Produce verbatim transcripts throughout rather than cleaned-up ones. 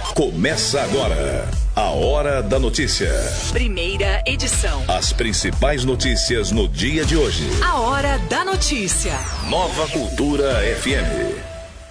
Começa agora a Hora da Notícia. Primeira edição. As principais notícias no dia de hoje. A Hora da Notícia. Nova Cultura F M.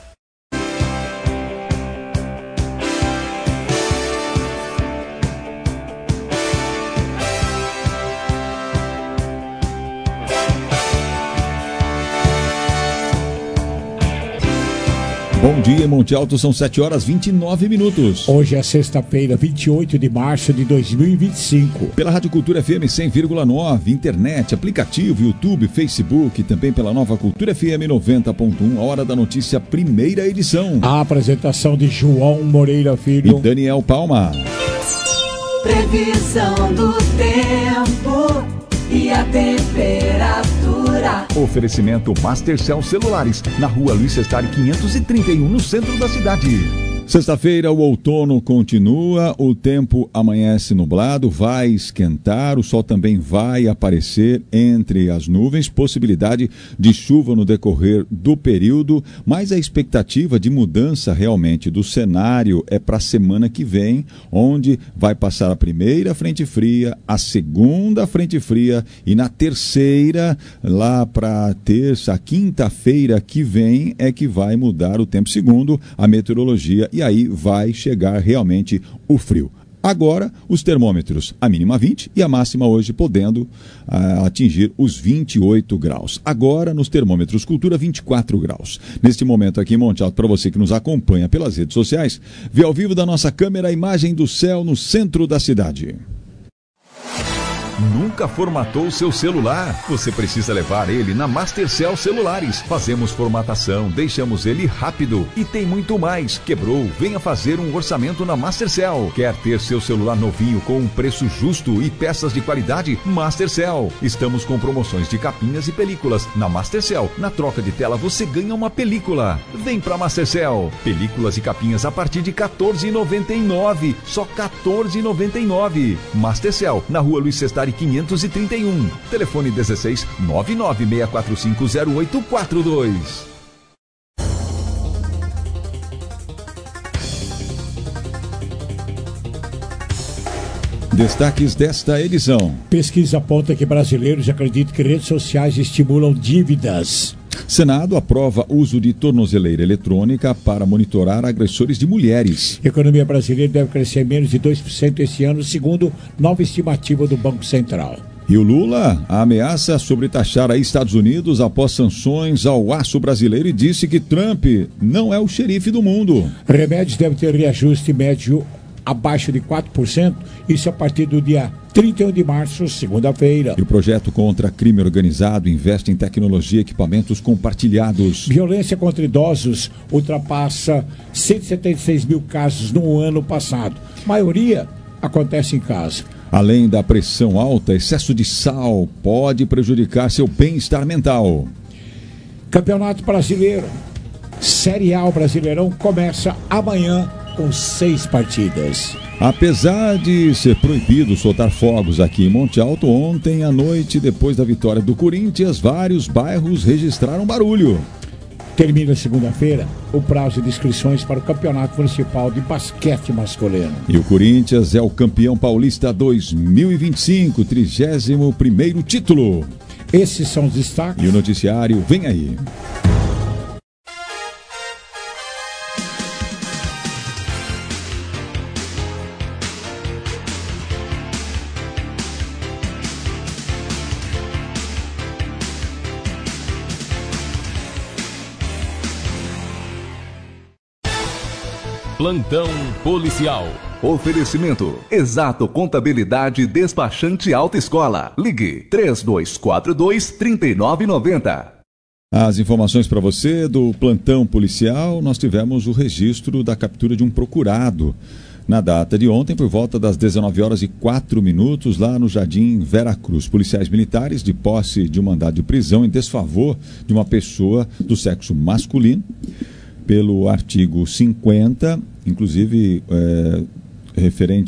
Bom dia, Monte Alto, são sete horas e vinte e nove minutos. Hoje é sexta-feira, vinte e oito de março de dois mil e vinte e cinco. Pela Rádio Cultura F M cem vírgula nove, internet, aplicativo, YouTube, Facebook, também pela Nova Cultura F M noventa ponto um, a Hora da Notícia, primeira edição. A apresentação de João Moreira Filho e Daniel Palma. Previsão do tempo e a temperatura. Oferecimento Mastercell Celulares, na rua Luiz Sestari quinhentos e trinta e um, no centro da cidade. Sexta-feira, o outono continua, o tempo amanhece nublado, vai esquentar, o sol também vai aparecer entre as nuvens, possibilidade de chuva no decorrer do período, mas a expectativa de mudança realmente do cenário é para a semana que vem, onde vai passar a primeira frente fria, a segunda frente fria e na terceira, lá para terça, quinta-feira que vem, é que vai mudar o tempo segundo a meteorologia. E aí vai chegar realmente o frio. Agora, os termômetros, a mínima vinte e a máxima hoje podendo uh, atingir os vinte e oito graus. Agora, nos termômetros Cultura, vinte e quatro graus. Neste momento aqui em Monte Alto, para você que nos acompanha pelas redes sociais, vê ao vivo da nossa câmera a imagem do céu no centro da cidade. Nunca formatou seu celular? Você precisa levar ele na Mastercell Celulares. Fazemos formatação, deixamos ele rápido e tem muito mais. Quebrou? Venha fazer um orçamento na Mastercell. Quer ter seu celular novinho com um preço justo e peças de qualidade? Mastercell. Estamos com promoções de capinhas e películas. Na Mastercell, na troca de tela você ganha uma película. Vem pra Mastercell. Películas e capinhas a partir de quatorze reais e noventa e nove centavos. Só quatorze reais e noventa e nove centavos. Mastercell, na rua Luiz Sestari quinhentos e trinta e um. Telefone dezesseis, nove nove seis quatro cinco zero oito quatro dois. Destaques desta edição. Pesquisa aponta que brasileiros acreditam que redes sociais estimulam dívidas. Senado aprova uso de tornozeleira eletrônica para monitorar agressores de mulheres. A economia brasileira deve crescer menos de dois por cento esse ano, segundo nova estimativa do Banco Central. E o Lula ameaça sobretaxar aí Estados Unidos após sanções ao aço brasileiro e disse que Trump não é o xerife do mundo. Remédios devem ter reajuste médio abaixo de quatro por cento, isso a partir do dia trinta e um de março, segunda-feira. E o projeto contra crime organizado investe em tecnologia e equipamentos compartilhados. Violência contra idosos ultrapassa cento e setenta e seis mil casos no ano passado. A maioria acontece em casa. Além da pressão alta, excesso de sal pode prejudicar seu bem-estar mental. Campeonato Brasileiro, Série A, o Brasileirão começa amanhã com seis partidas. Apesar de ser proibido soltar fogos aqui em Monte Alto, ontem à noite, depois da vitória do Corinthians, vários bairros registraram barulho. Termina segunda-feira o prazo de inscrições para o Campeonato Municipal de Basquete Masculino. E o Corinthians é o campeão paulista dois mil e vinte e cinco, trigésimo primeiro título. Esses são os destaques. E o noticiário vem aí. Plantão Policial. Oferecimento Exato Contabilidade Despachante Alta Escola. Ligue três dois quatro dois, três nove nove zero. As informações para você do plantão policial, nós tivemos o registro da captura de um procurado na data de ontem, por volta das dezenove horas e quatro minutos, lá no Jardim Veracruz. Policiais militares, de posse de um mandado de prisão em desfavor de uma pessoa do sexo masculino, pelo artigo cinquenta, inclusive é, referente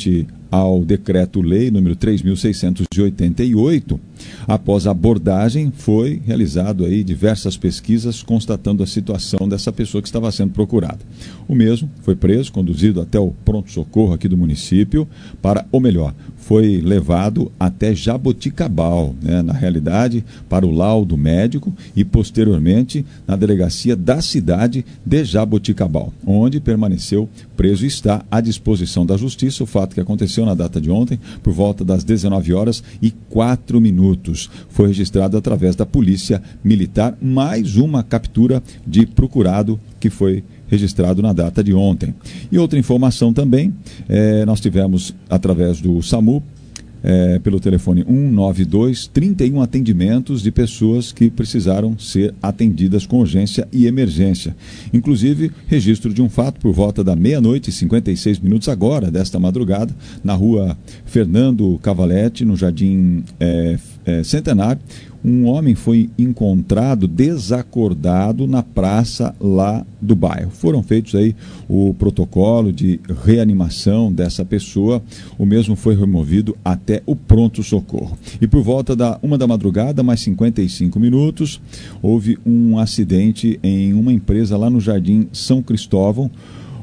ao Decreto-Lei número três mil seiscentos e oitenta e oito, após a abordagem, foi realizado aí diversas pesquisas constatando a situação dessa pessoa que estava sendo procurada. O mesmo foi preso, conduzido até o pronto-socorro aqui do município, para, ou melhor, foi levado até Jaboticabal, né, na realidade, para o laudo médico e, posteriormente, na delegacia da cidade de Jaboticabal, onde permaneceu preso e está à disposição da Justiça. O fato que aconteceu na data de ontem, por volta das dezenove horas e quatro minutos. Foi registrado através da Polícia Militar mais uma captura de procurado que foi registrado na data de ontem. E outra informação também, eh, nós tivemos através do SAMU, É, pelo telefone um nove dois, trinta e um atendimentos de pessoas que precisaram ser atendidas com urgência e emergência. Inclusive, registro de um fato por volta da meia-noite e cinquenta e seis minutos agora, desta madrugada, na rua Fernando Cavalete, no Jardim é, é, Centenário. Um homem foi encontrado desacordado na praça lá do bairro. Foram feitos aí o protocolo de reanimação dessa pessoa. O mesmo foi removido até o pronto-socorro. E por volta da uma da madrugada, mais cinquenta e cinco minutos, houve um acidente em uma empresa lá no Jardim São Cristóvão.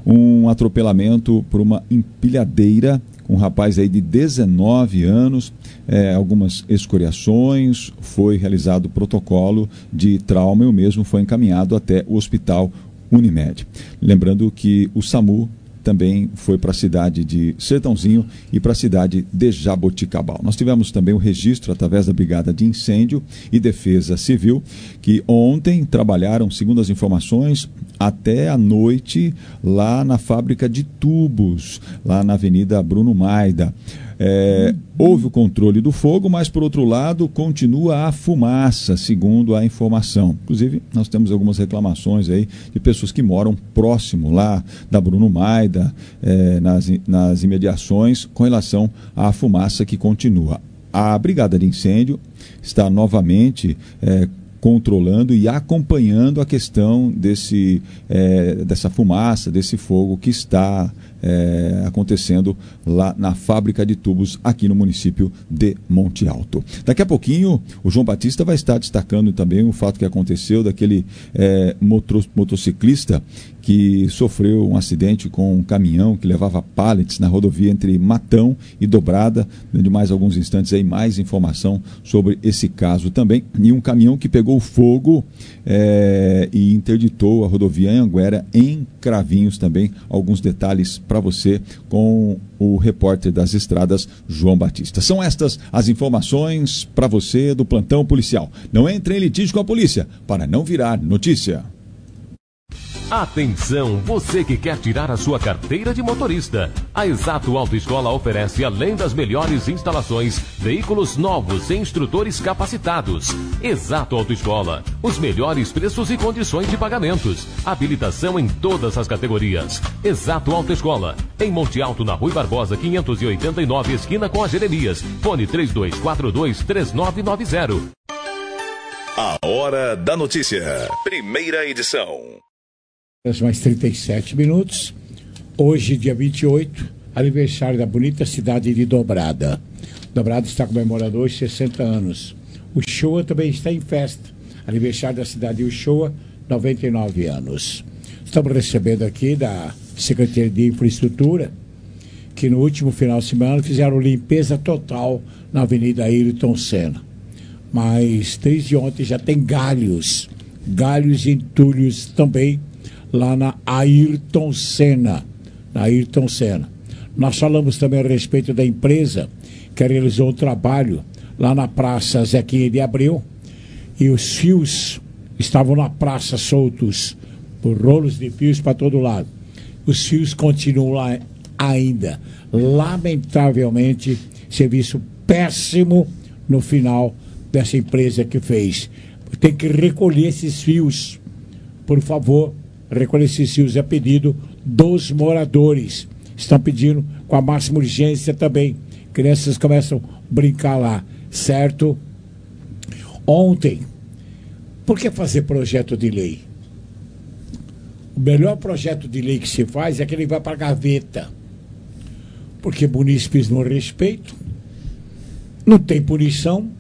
Um atropelamento por uma empilhadeira. Um rapaz aí de dezenove anos, é, algumas escoriações, foi realizado o protocolo de trauma e o mesmo foi encaminhado até o Hospital Unimed. Lembrando que o SAMU também foi para a cidade de Sertãozinho e para a cidade de Jaboticabal. Nós tivemos também o registro através da Brigada de Incêndio e Defesa Civil, que ontem trabalharam, segundo as informações, até a noite lá na fábrica de tubos, lá na Avenida Bruno Maida. É, houve o controle do fogo, mas por outro lado continua a fumaça, segundo a informação. Inclusive nós temos algumas reclamações aí de pessoas que moram próximo lá da Bruno Maida, é, nas, nas imediações, com relação à fumaça que continua. A Brigada de Incêndio está novamente é, controlando e acompanhando a questão desse, é, dessa fumaça, desse fogo que está é, acontecendo lá na fábrica de tubos aqui no município de Monte Alto. Daqui a pouquinho o João Batista vai estar destacando também o fato que aconteceu daquele é, motor, motociclista que sofreu um acidente com um caminhão que levava pallets na rodovia entre Matão e Dobrada. De mais alguns instantes aí, mais informação sobre esse caso também. E um caminhão que pegou fogo é, e interditou a rodovia Anhanguera em Cravinhos também. Alguns detalhes para você com o repórter das estradas, João Batista. São estas as informações para você do plantão policial. Não entre em litígio com a polícia para não virar notícia. Atenção, você que quer tirar a sua carteira de motorista. A Exato Autoescola oferece, além das melhores instalações, veículos novos e instrutores capacitados. Exato Autoescola, os melhores preços e condições de pagamentos. Habilitação em todas as categorias. Exato Autoescola, em Monte Alto, na Rui Barbosa, quinhentos e oitenta e nove, esquina com a Jeremias. Fone três dois quatro dois, três nove nove zero. A Hora da Notícia. Primeira edição. Mais trinta e sete minutos. Hoje, dia vinte e oito, aniversário da bonita cidade de Dobrada. Dobrada está comemorando hoje sessenta anos. O Showa também está em festa. Aniversário da cidade de Uchoa, noventa e nove anos. Estamos recebendo aqui da Secretaria de Infraestrutura, que no último final de semana fizeram limpeza total na Avenida Ayrton Senna. Mas desde ontem já tem galhos, galhos e entulhos também lá na Ayrton Senna, na Ayrton Senna. Nós falamos também a respeito da empresa que realizou um trabalho lá na Praça Zequinha de Abreu e os fios estavam na praça soltos, por rolos de fios para todo lado. Os fios continuam lá ainda. Lamentavelmente, serviço péssimo no final dessa empresa que fez. Tem que recolher esses fios, por favor. Recolher esses fios é pedido dos moradores. Estão pedindo com a máxima urgência também. Crianças começam a brincar lá, certo? Ontem, por que fazer projeto de lei? O melhor projeto de lei que se faz é que ele vai para a gaveta. porque munícipes não respeitam, não tem punição.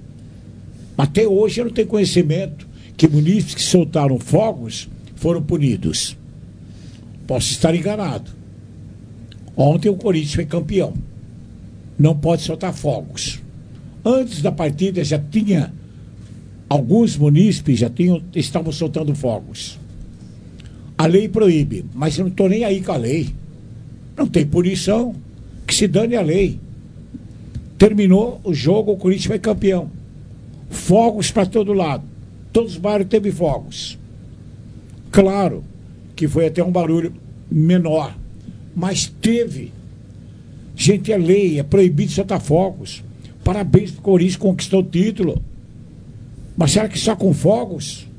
Até hoje eu não tenho conhecimento que munícipes que soltaram fogos foram punidos. Posso estar enganado. Ontem o Corinthians foi campeão. Não pode soltar fogos. Antes da partida já tinha, alguns munícipes já tinham, estavam soltando fogos. A lei proíbe, mas eu não estou nem aí com a lei. Não tem punição, que se dane a lei. Terminou o jogo, o Corinthians foi campeão. Fogos para todo lado. Todos os bairros teve fogos. Claro que foi até um barulho menor, mas teve. Gente, é lei, é proibido soltar fogos. Parabéns pro Corinthians, conquistou o título. Mas será que só com fogos?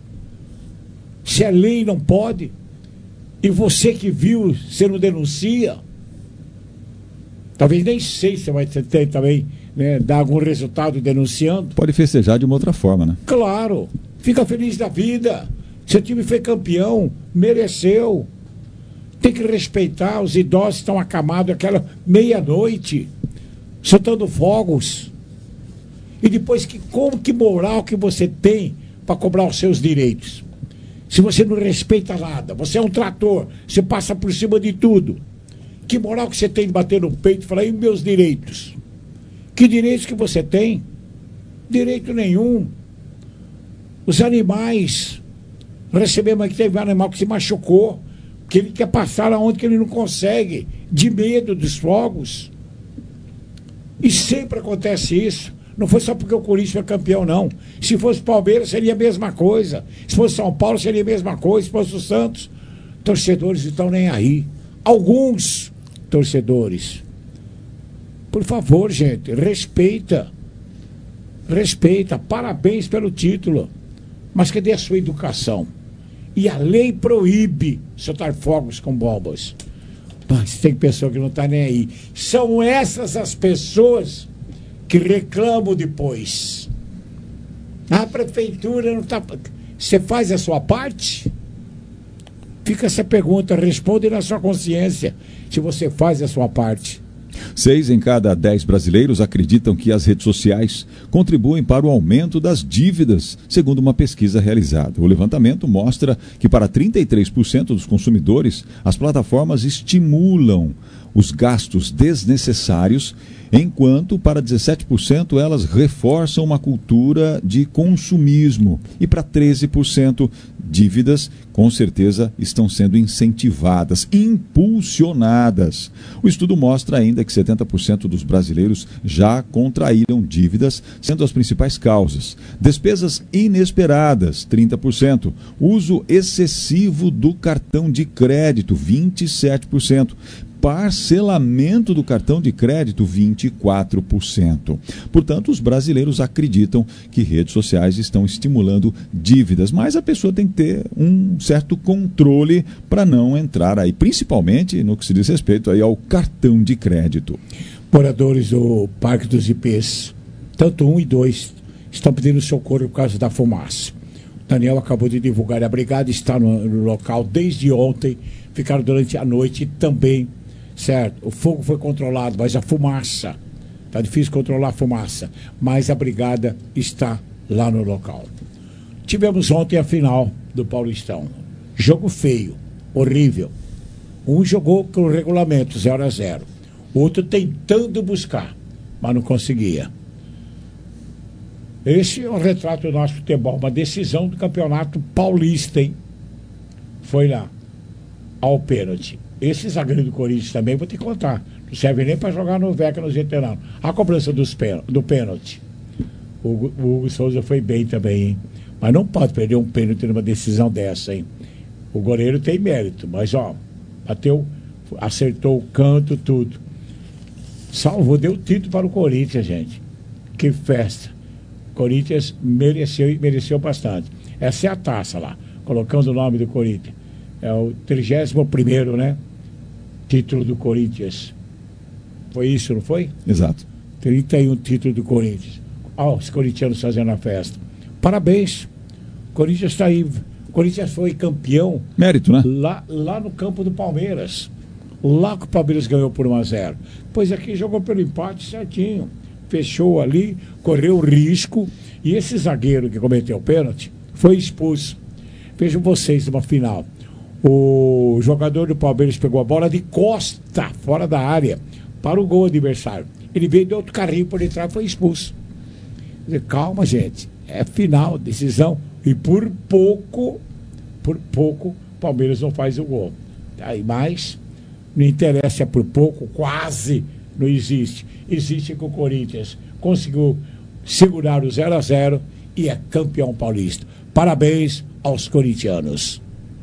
Se é lei, não pode. E você que viu, você não denuncia? Talvez nem sei se vai ter também, né, dar algum resultado denunciando. Pode festejar de uma outra forma, né? Claro, fica feliz da vida. Seu time foi campeão, mereceu. Tem que respeitar, os idosos estão acamados aquela meia-noite, soltando fogos. E depois, que, como que moral que você tem para cobrar os seus direitos? Se você não respeita nada, você é um trator, você passa por cima de tudo. Que moral que você tem de bater no peito e falar, e meus direitos? Que direitos que você tem? Direito nenhum. Os animais, recebemos aqui, teve um animal que se machucou, que ele quer passar aonde que ele não consegue, de medo dos fogos. E sempre acontece isso. Não foi só porque o Corinthians foi campeão, não. Se fosse Palmeiras, seria a mesma coisa. Se fosse São Paulo, seria a mesma coisa. Se fosse o Santos, torcedores não estão nem aí. Alguns torcedores. Por favor, gente, respeita. Respeita. Parabéns pelo título. Mas cadê a sua educação? E a lei proíbe soltar fogos com bombas. Mas tem pessoa que não está nem aí. São essas as pessoas que reclamam depois. A prefeitura não está... Você faz a sua parte? Fica essa pergunta, responde na sua consciência se você faz a sua parte. Seis em cada dez brasileiros acreditam que as redes sociais contribuem para o aumento das dívidas, segundo uma pesquisa realizada. O levantamento mostra que para trinta e três por cento dos consumidores, as plataformas estimulam os gastos desnecessários, enquanto para dezessete por cento elas reforçam uma cultura de consumismo. E para treze por cento, dívidas com certeza estão sendo incentivadas, impulsionadas. O estudo mostra ainda que setenta por cento dos brasileiros já contraíram dívidas, sendo as principais causas. Despesas inesperadas, trinta por cento. Uso excessivo do cartão de crédito, vinte e sete por cento. Parcelamento do cartão de crédito, vinte e quatro por cento. Portanto, os brasileiros acreditam que redes sociais estão estimulando dívidas, mas a pessoa tem que ter um certo controle para não entrar aí, principalmente no que se diz respeito aí ao cartão de crédito. Moradores do Parque dos Ipês, tanto um e dois, estão pedindo socorro por causa da fumaça. O Daniel acabou de divulgar, a brigada está no, no local desde ontem, ficaram durante a noite também. Certo, o fogo foi controlado, mas a fumaça, está difícil controlar a fumaça, mas a brigada está lá no local. Tivemos ontem a final do Paulistão. Jogo feio, horrível. Um jogou com o regulamento, zero a zero. O outro tentando buscar, mas não conseguia. Esse é o retrato do nosso futebol, uma decisão do Campeonato Paulista, hein? Foi lá, ao pênalti. Esse zagueiro do Corinthians também, vou te contar, não serve nem para jogar no Veca nos veteranos. A cobrança dos pen, do pênalti. O, o Hugo Souza foi bem também, hein? Mas não pode perder um pênalti numa decisão dessa, hein? O goleiro tem mérito, mas ó, bateu, acertou o canto, tudo. Salvou, deu título para o Corinthians, gente. Que festa. O Corinthians mereceu e mereceu bastante. Essa é a taça lá, colocando o nome do Corinthians. É o trigésimo primeiro, né? Título do Corinthians. Foi isso, não foi? Exato. trinta e um títulos do Corinthians. Ó, os corintianos fazendo a festa. Parabéns. O Corinthians está aí. O Corinthians foi campeão. Mérito, né? Lá, lá no campo do Palmeiras. Lá que o Palmeiras ganhou por um a zero. Pois aqui jogou pelo empate certinho. Fechou ali, correu risco. E esse zagueiro que cometeu o pênalti foi expulso. Vejam vocês numa final. O jogador do Palmeiras pegou a bola de costa, fora da área, para o gol adversário. Ele veio de outro carrinho por detrás e foi expulso. Calma, gente. É final, decisão. E por pouco, por pouco, o Palmeiras não faz o gol. Aí mais, não interessa, é por pouco, quase não existe. Existe que o Corinthians conseguiu segurar o zero a zero e é campeão paulista. Parabéns aos corintianos.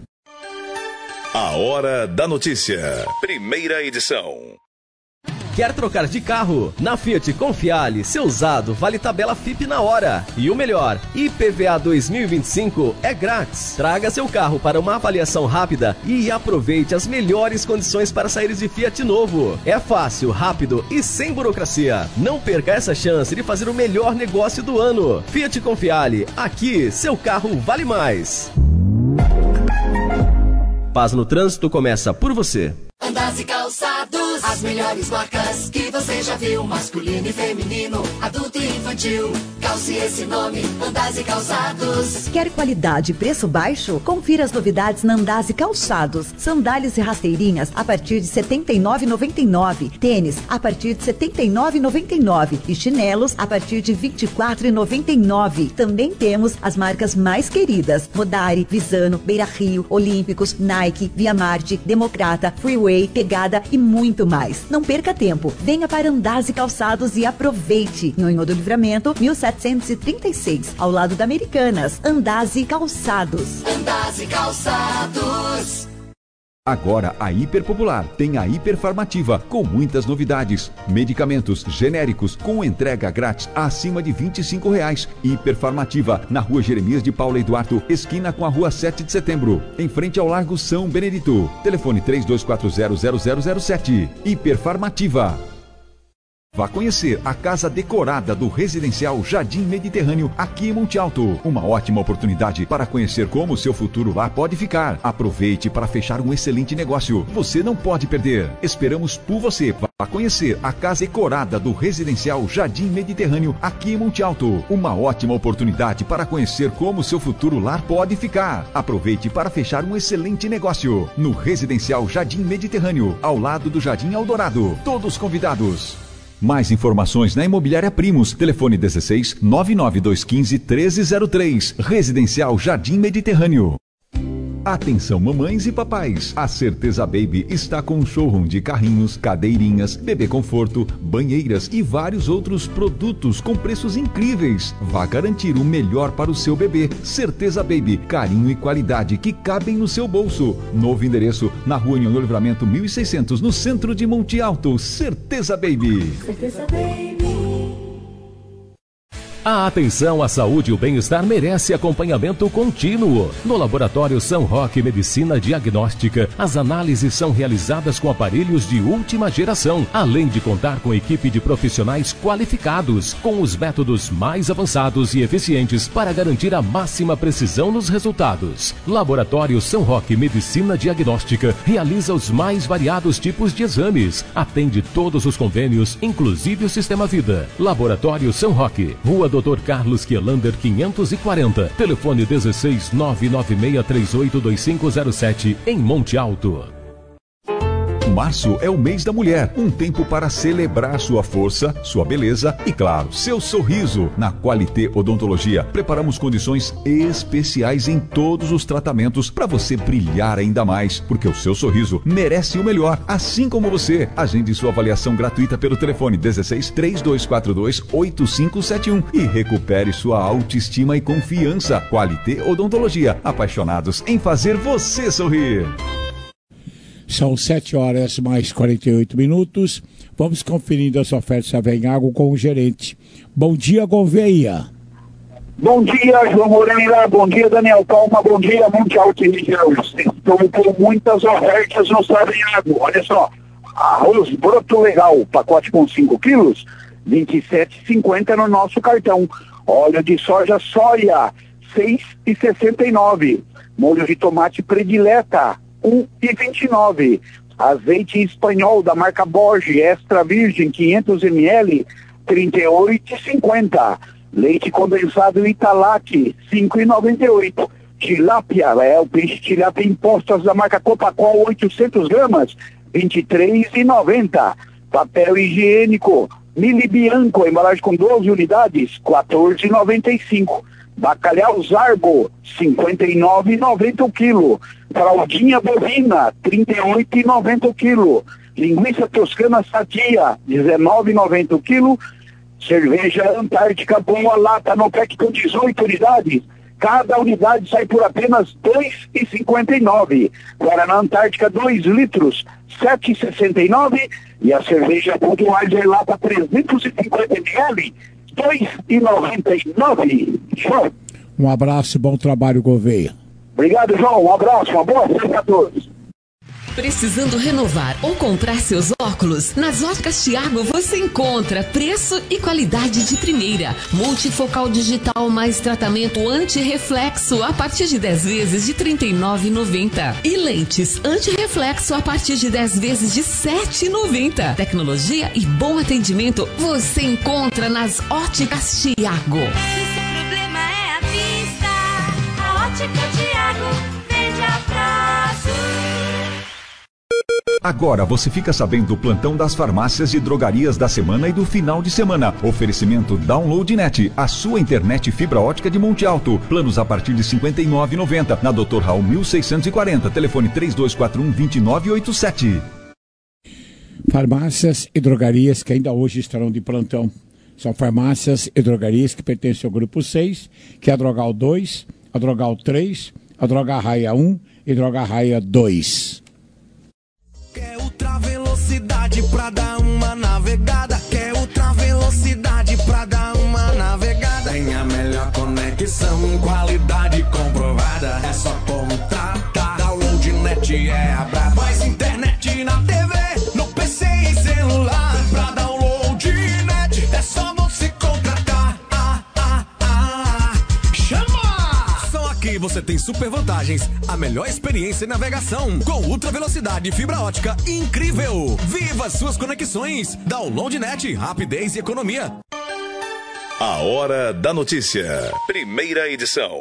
A Hora da Notícia. Primeira edição. Quer trocar de carro? Na Fiat Confiale, seu usado vale tabela F I P na hora. E o melhor, I P V A dois mil e vinte e cinco é grátis. Traga seu carro para uma avaliação rápida e aproveite as melhores condições para sair de Fiat novo. É fácil, rápido e sem burocracia. Não perca essa chance de fazer o melhor negócio do ano. Fiat Confiale, aqui seu carro vale mais. Paz no Trânsito começa por você. Andas e calçados, as melhores marcas que você já viu, masculino e feminino, adulto e infantil. Calce esse nome, Andas e Calçados. Quer qualidade e preço baixo? Confira as novidades na Andas e Calçados. Sandálias e rasteirinhas a partir de setenta e nove reais e noventa e nove centavos. Tênis a partir de setenta e nove reais e noventa e nove centavos. E chinelos a partir de vinte e quatro reais e noventa e nove centavos. Também temos as marcas mais queridas: Rodari, Visano, Beira Rio, Olímpicos, Nike, Via Marte, Democrata, Freeway, Pegada e muito mais. Não perca tempo. Venha para Andas e Calçados e aproveite. Nhonhô do Livramento, mil setecentos e trinta e seis, ao lado da Americanas. Andas e Calçados. Andas e Calçados. Agora a Hiperpopular tem a Hiperfarmativa, com muitas novidades. Medicamentos genéricos com entrega grátis acima de vinte e cinco reais. Hiperfarmativa, na Rua Jeremias de Paula Eduardo, esquina com a Rua sete de setembro, em frente ao Largo São Benedito. Telefone três dois quatro zero zero zero zero sete. Hiperfarmativa. Vá conhecer a casa decorada do Residencial Jardim Mediterrâneo, aqui em Monte Alto. Uma ótima oportunidade para conhecer como o seu futuro lá pode ficar. Aproveite para fechar um excelente negócio. Você não pode perder. Esperamos por você. Vá conhecer a casa decorada do Residencial Jardim Mediterrâneo, aqui em Monte Alto. Uma ótima oportunidade para conhecer como o seu futuro lá pode ficar. Aproveite para fechar um excelente negócio. No Residencial Jardim Mediterrâneo, ao lado do Jardim Eldorado. Todos convidados. Mais informações na Imobiliária Primos. Telefone dezesseis, nove nove dois um cinco, treze zero três. Residencial Jardim Mediterrâneo. Atenção mamães e papais, a Certeza Baby está com um showroom de carrinhos, cadeirinhas, bebê conforto, banheiras e vários outros produtos com preços incríveis. Vá garantir o melhor para o seu bebê. Certeza Baby, carinho e qualidade que cabem no seu bolso. Novo endereço na Rua Nhonhô Livramento mil e seiscentos, no centro de Monte Alto. Certeza Baby. Certeza Baby. A atenção à saúde e o bem-estar merece acompanhamento contínuo. No Laboratório São Roque Medicina Diagnóstica, as análises são realizadas com aparelhos de última geração, além de contar com equipe de profissionais qualificados, com os métodos mais avançados e eficientes para garantir a máxima precisão nos resultados. Laboratório São Roque Medicina Diagnóstica realiza os mais variados tipos de exames, atende todos os convênios, inclusive o Sistema Vida. Laboratório São Roque, Rua doutor Carlos Kielander quinhentos e quarenta, telefone dezesseis, nove nove seis três oito dois cinco zero sete, em Monte Alto. Março é o mês da mulher, um tempo para celebrar sua força, sua beleza e, claro, seu sorriso. Na Qualité Odontologia, preparamos condições especiais em todos os tratamentos para você brilhar ainda mais, porque o seu sorriso merece o melhor, assim como você. Agende sua avaliação gratuita pelo telefone dezesseis, três dois quatro dois, oito cinco sete um e recupere sua autoestima e confiança. Qualité Odontologia, apaixonados em fazer você sorrir. São sete horas mais quarenta e oito minutos. Vamos conferindo as ofertas Savenhago com o gerente. Bom dia, Gouveia. Bom dia, João Moreira. Bom dia, Daniel Palma. Bom dia, Monte Alto e região. Estou com muitas ofertas no Savenhago. Olha só, arroz broto legal, pacote com cinco quilos, vinte e sete reais e cinquenta centavos no nosso cartão. Óleo de soja soia, seis reais e sessenta e nove centavos. Molho de tomate predileta, um real e vinte e nove centavos. Azeite espanhol da marca Borges, extra virgem, quinhentos mililitros, trinta e oito reais e cinquenta centavos. Leite condensado Italac, cinco reais e noventa e oito centavos. Tilápia, é o peixe tilápia em postas da marca Copacol, oitocentos gramas, vinte e três reais e noventa centavos. Papel higiênico Mili Bianco, embalagem com doze unidades, quatorze reais e noventa e cinco centavos. Bacalhau Zarbo, cinquenta e nove reais e noventa centavos o quilo. Fraldinha bovina, trinta e oito reais e noventa centavos o quilo. Linguiça toscana sadia, dezenove reais e noventa centavos o quilo. Cerveja Antártica Boa Lata no pack com dezoito unidades. Cada unidade sai por apenas dois reais e cinquenta e nove centavos. Guaraná Antártica dois litros, sete reais e sessenta e nove centavos. E a cerveja Budweiser Lata trezentos e cinquenta mililitros, dois reais e noventa e nove centavos. Show! Um abraço e bom trabalho, Gouveia. Obrigado, João. Um abraço, uma boa festa a todos. Precisando renovar ou comprar seus óculos? Nas Óticas Thiago você encontra preço e qualidade de primeira. Multifocal digital mais tratamento anti-reflexo a partir de dez vezes de trinta e nove reais e noventa centavos. E lentes anti-reflexo a partir de dez vezes de sete reais e noventa centavos. Tecnologia e bom atendimento você encontra nas Óticas Thiago. Se o problema é a vista, a Ótica Thiago vende a prazo. Agora você fica sabendo do plantão das farmácias e drogarias da semana e do final de semana. Oferecimento DownloadNet, a sua internet fibra ótica de Monte Alto. Planos a partir de cinquenta e nove reais e noventa centavos. Na doutor Raul mil seiscentos e quarenta. Telefone três dois quatro um, dois nove oito sete. Farmácias e drogarias que ainda hoje estarão de plantão. São farmácias e drogarias que pertencem ao grupo seis, que é a Drogal dois, a Drogal três, a Droga Raia um e Droga Raia dois. Quer ultra velocidade pra dar uma navegada? Quer ultra velocidade pra dar uma navegada? Tem a melhor conexão, qualidade comprovada. É só contratar. DownloadNet é a braba. Mais internet na T V, no P C e celular. Pra DownloadNet é só você contratar. Ah, ah, ah. Chama! Só aqui você tem super vantagens, a melhor experiência em navegação, com ultra velocidade e fibra ótica incrível. Viva suas conexões. DownloadNet, rapidez e economia. A Hora da Notícia, primeira edição.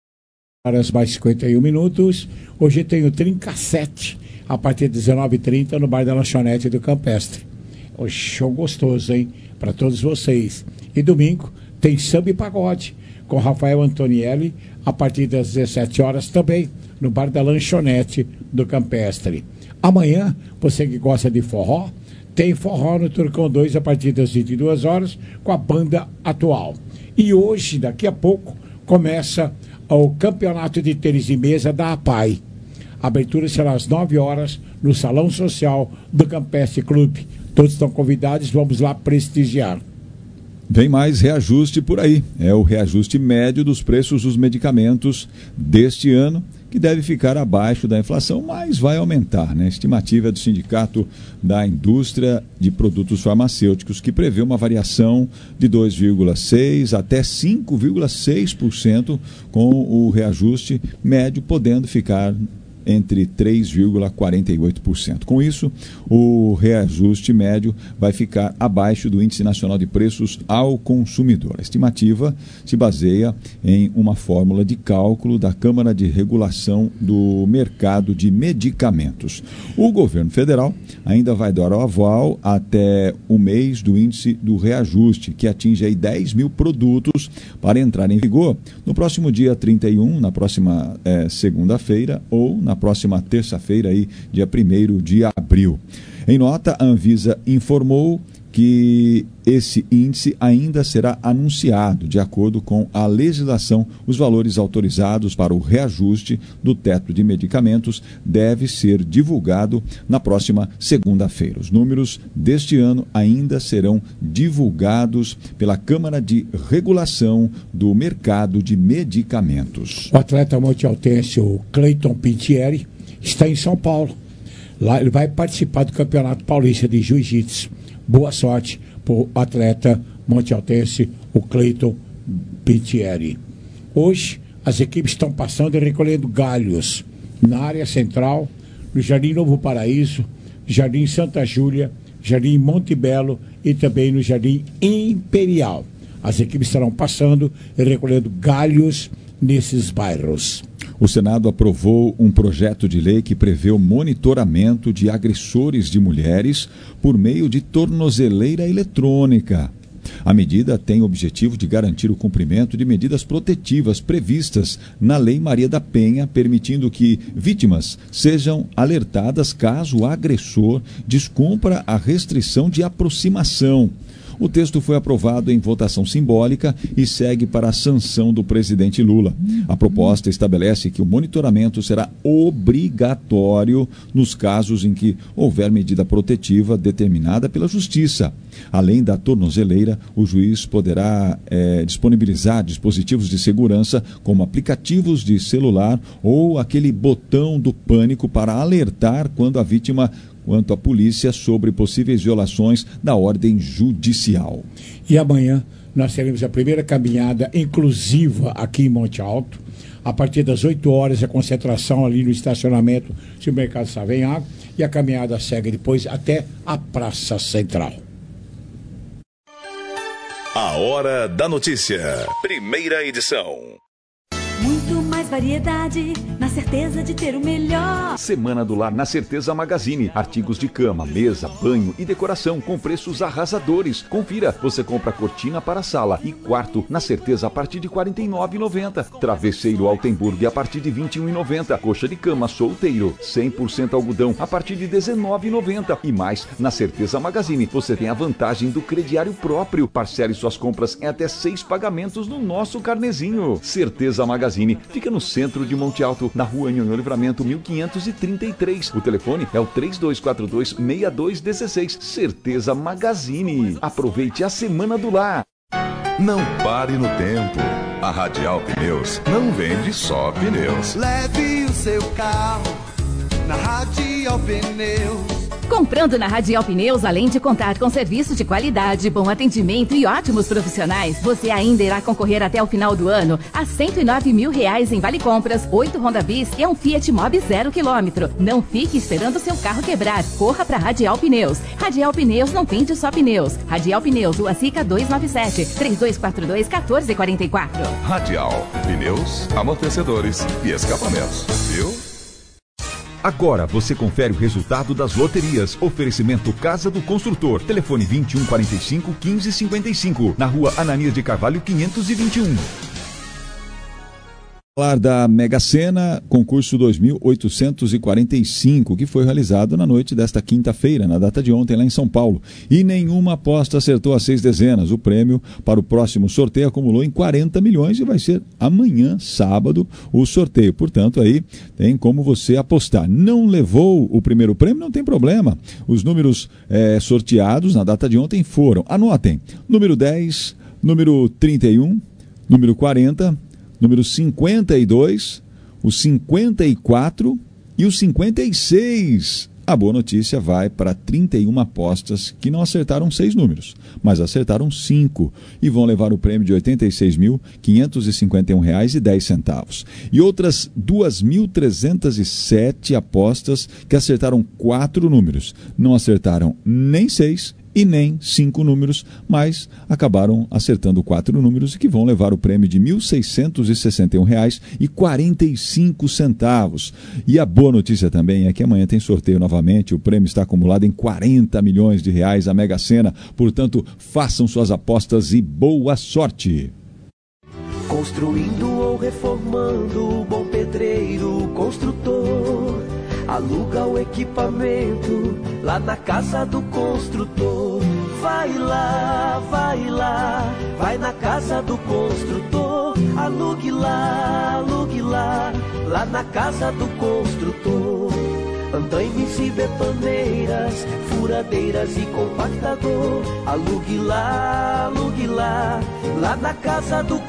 Horas mais cinquenta e um minutos. Hoje tem o Trinca sete, a partir de dezenove e trinta, no bar da Lanchonete do Campestre. Um show gostoso, hein? Para todos vocês. E domingo tem samba e pagode, com Rafael Antonielli, a partir das dezessete horas também, no bar da Lanchonete do Campestre. Amanhã, você que gosta de forró, tem forró no Turcão dois a partir das vinte e duas horas, com a banda atual. E hoje, daqui a pouco, começa o campeonato de tênis de mesa da APAI. A abertura será às nove horas, no Salão Social do Campestre Clube. Todos estão convidados, vamos lá prestigiar. Vem mais reajuste por aí. É o reajuste médio dos preços dos medicamentos deste ano, que deve ficar abaixo da inflação, mas vai aumentar, né? A estimativa é do Sindicato da Indústria de Produtos Farmacêuticos, que prevê uma variação de dois vírgula seis por cento até cinco vírgula seis por cento, com o reajuste médio podendo ficar entre três vírgula quarenta e oito por cento. Com isso, o reajuste médio vai ficar abaixo do Índice Nacional de Preços ao Consumidor. A estimativa se baseia em uma fórmula de cálculo da Câmara de Regulação do Mercado de Medicamentos. O governo federal ainda vai dar o aval até o mês do índice do reajuste, que atinge aí dez mil produtos para entrar em vigor no próximo dia trinta e um, na próxima eh, segunda-feira ou na próxima terça-feira, aí, dia primeiro de abril. Em nota, a Anvisa informou que esse índice ainda será anunciado. De acordo com a legislação, os valores autorizados para o reajuste do teto de medicamentos deve ser divulgado na próxima segunda-feira. Os números deste ano ainda serão divulgados pela Câmara de Regulação do Mercado de Medicamentos. O atleta montealtense, o Cleiton Pintieri, está em São Paulo. Lá ele vai participar do Campeonato Paulista de Jiu-Jitsu. Boa sorte para o atleta montealtense, o Cleiton Pintieri. Hoje, as equipes estão passando e recolhendo galhos na área central, no Jardim Novo Paraíso, Jardim Santa Júlia, Jardim Monte Belo e também no Jardim Imperial. As equipes estarão passando e recolhendo galhos nesses bairros. O Senado aprovou um projeto de lei que prevê o monitoramento de agressores de mulheres por meio de tornozeleira eletrônica. A medida tem o objetivo de garantir o cumprimento de medidas protetivas previstas na Lei Maria da Penha, permitindo que vítimas sejam alertadas caso o agressor descumpra a restrição de aproximação. O texto foi aprovado em votação simbólica e segue para a sanção do presidente Lula. A proposta estabelece que o monitoramento será obrigatório nos casos em que houver medida protetiva determinada pela Justiça. Além da tornozeleira, o juiz poderá é, disponibilizar dispositivos de segurança, como aplicativos de celular ou aquele botão do pânico para alertar quando a vítima quanto à polícia sobre possíveis violações da ordem judicial. E amanhã nós teremos a primeira caminhada inclusiva aqui em Monte Alto. A partir das oito horas, a concentração ali no estacionamento do Supermercado Savenhago, e a caminhada segue depois até a Praça Central. A Hora da Notícia. Primeira edição. Muito mais variedade, na certeza de ter o melhor. Semana do Lar na Certeza Magazine. Artigos de cama, mesa, banho e decoração com preços arrasadores. Confira, você compra cortina para sala e quarto na Certeza a partir de quarenta e nove reais e noventa centavos. Travesseiro Altenburg a partir de vinte e um reais e noventa centavos. Coxa de cama solteiro, cem por cento algodão a partir de dezenove reais e noventa centavos. E mais, na Certeza Magazine você tem a vantagem do crediário próprio. Parcele suas compras em até seis pagamentos no nosso carnezinho. Certeza Magazine fica no centro de Monte Alto, na rua Nhonhô Livramento mil quinhentos e trinta e três. O telefone é o três dois quatro dois, seis dois um seis. Certeza Magazine. Aproveite a Semana do Lar. Não pare no tempo. A Radial Pneus não vende só pneus. Leve o seu carro na Radial Pneus. Comprando na Radial Pneus, além de contar com serviço de qualidade, bom atendimento e ótimos profissionais, você ainda irá concorrer até o final do ano a cento e nove mil reais em Vale Compras, oito Honda Bis e um Fiat Mobi zero quilômetro. Não fique esperando seu carro quebrar. Corra para Radial Pneus. Radial Pneus não vende só pneus. Radial Pneus, Rua Sica duzentos e noventa e sete, três dois quatro dois, um quatro quatro quatro. Radial Pneus, amortecedores e escapamentos. Viu? Agora você confere o resultado das loterias. Oferecimento Casa do Construtor. Telefone vinte e um quarenta e cinco, quinze cinquenta e cinco. Na rua Ananias de Carvalho, quinhentos e vinte e um. Falar da Mega Sena, concurso dois mil oitocentos e quarenta e cinco, que foi realizado na noite desta quinta-feira, na data de ontem, lá em São Paulo. E nenhuma aposta acertou as seis dezenas. O prêmio para o próximo sorteio acumulou em quarenta milhões e vai ser amanhã, sábado, o sorteio. Portanto, aí tem como você apostar. Não levou o primeiro prêmio, não tem problema. Os números é, sorteados na data de ontem foram, anotem, número dez, número trinta e um, número quarenta, número cinquenta e dois, o cinquenta e quatro e o cinquenta e seis. A boa notícia vai para trinta e uma apostas que não acertaram seis números, mas acertaram cinco e vão levar o prêmio de oitenta e seis mil, quinhentos e cinquenta e um reais e dez centavos. E outras duas mil trezentas e sete apostas que acertaram quatro números. Não acertaram nem seis e nem cinco números, mas acabaram acertando quatro números e que vão levar o prêmio de mil seiscentos e sessenta e um reais e quarenta e cinco centavos. E a boa notícia também é que amanhã tem sorteio novamente, o prêmio está acumulado em quarenta milhões de reais, a Mega Sena. Portanto, façam suas apostas e boa sorte! Construindo ou reformando, bom pedreiro, construtor, aluga o equipamento lá na Casa do Construtor. Vai lá, vai lá, vai na Casa do Construtor. Alugue lá, alugue lá, lá na Casa do Construtor. Andaimes e betoneiras, furadeiras e compactador. Alugue lá, alugue lá, lá na Casa do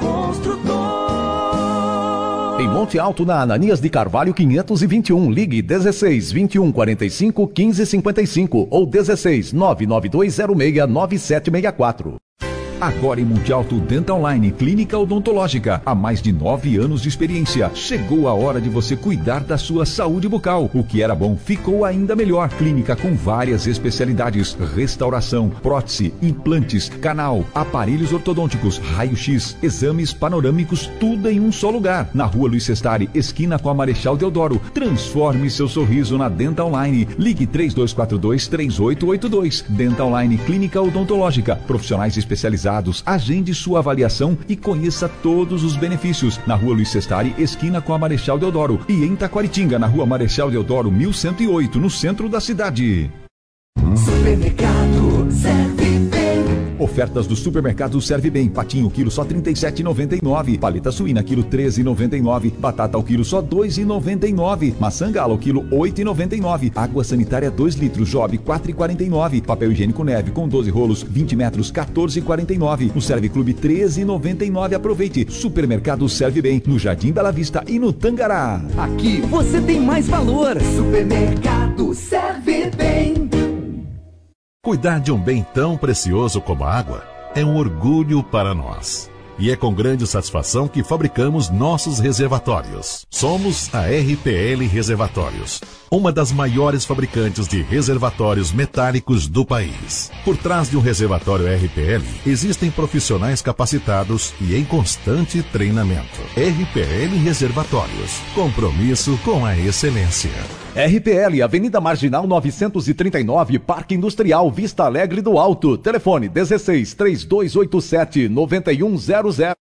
Construtor. Em Monte Alto, na Ananias de Carvalho, quinhentos e vinte e um. Ligue dezesseis, vinte e um, quarenta e cinco, quinze cinquenta e cinco ou dezesseis, nove nove dois zero seis, nove sete seis quatro. Agora em Monte Alto Dental Line, clínica odontológica. Há mais de nove anos de experiência. Chegou a hora de você cuidar da sua saúde bucal. O que era bom ficou ainda melhor. Clínica com várias especialidades: restauração, prótese, implantes, canal, aparelhos ortodônticos, raio-x, exames panorâmicos, tudo em um só lugar. Na rua Luiz Sestari, esquina com a Marechal Deodoro. Transforme seu sorriso na Dental Line. Ligue três dois quatro dois, três oito oito dois. Dental Line Clínica Odontológica. Profissionais especializados. Agende sua avaliação e conheça todos os benefícios. Na rua Luiz Sestari, esquina com a Marechal Deodoro. E em Taquaritinga, na rua Marechal Deodoro, mil cento e oito, no centro da cidade. Supermercado Serve Bem. Ofertas do Supermercado Serve Bem. Patinho quilo só trinta e sete reais e noventa e nove centavos. Paleta suína quilo treze reais e noventa e nove centavos. Batata ao quilo só dois reais e noventa e nove centavos. Maçã gala ao quilo oito reais e noventa e nove centavos. Água sanitária dois litros Job quatro reais e quarenta e nove centavos. Papel higiênico Neve com doze rolos vinte metros quatorze reais e quarenta e nove centavos. No Serve Clube treze reais e noventa e nove centavos. Aproveite. Supermercado Serve Bem no Jardim Bela Vista e no Tangará. Aqui você tem mais valor. Supermercado Serve Bem. Cuidar de um bem tão precioso como a água é um orgulho para nós. E é com grande satisfação que fabricamos nossos reservatórios. Somos a R P L Reservatórios, uma das maiores fabricantes de reservatórios metálicos do país. Por trás de um reservatório R P L, existem profissionais capacitados e em constante treinamento. R P L Reservatórios, compromisso com a excelência. R P L, Avenida Marginal novecentos e trinta e nove, Parque Industrial, Vista Alegre do Alto. Telefone dezesseis, três dois oito sete, nove um zero zero.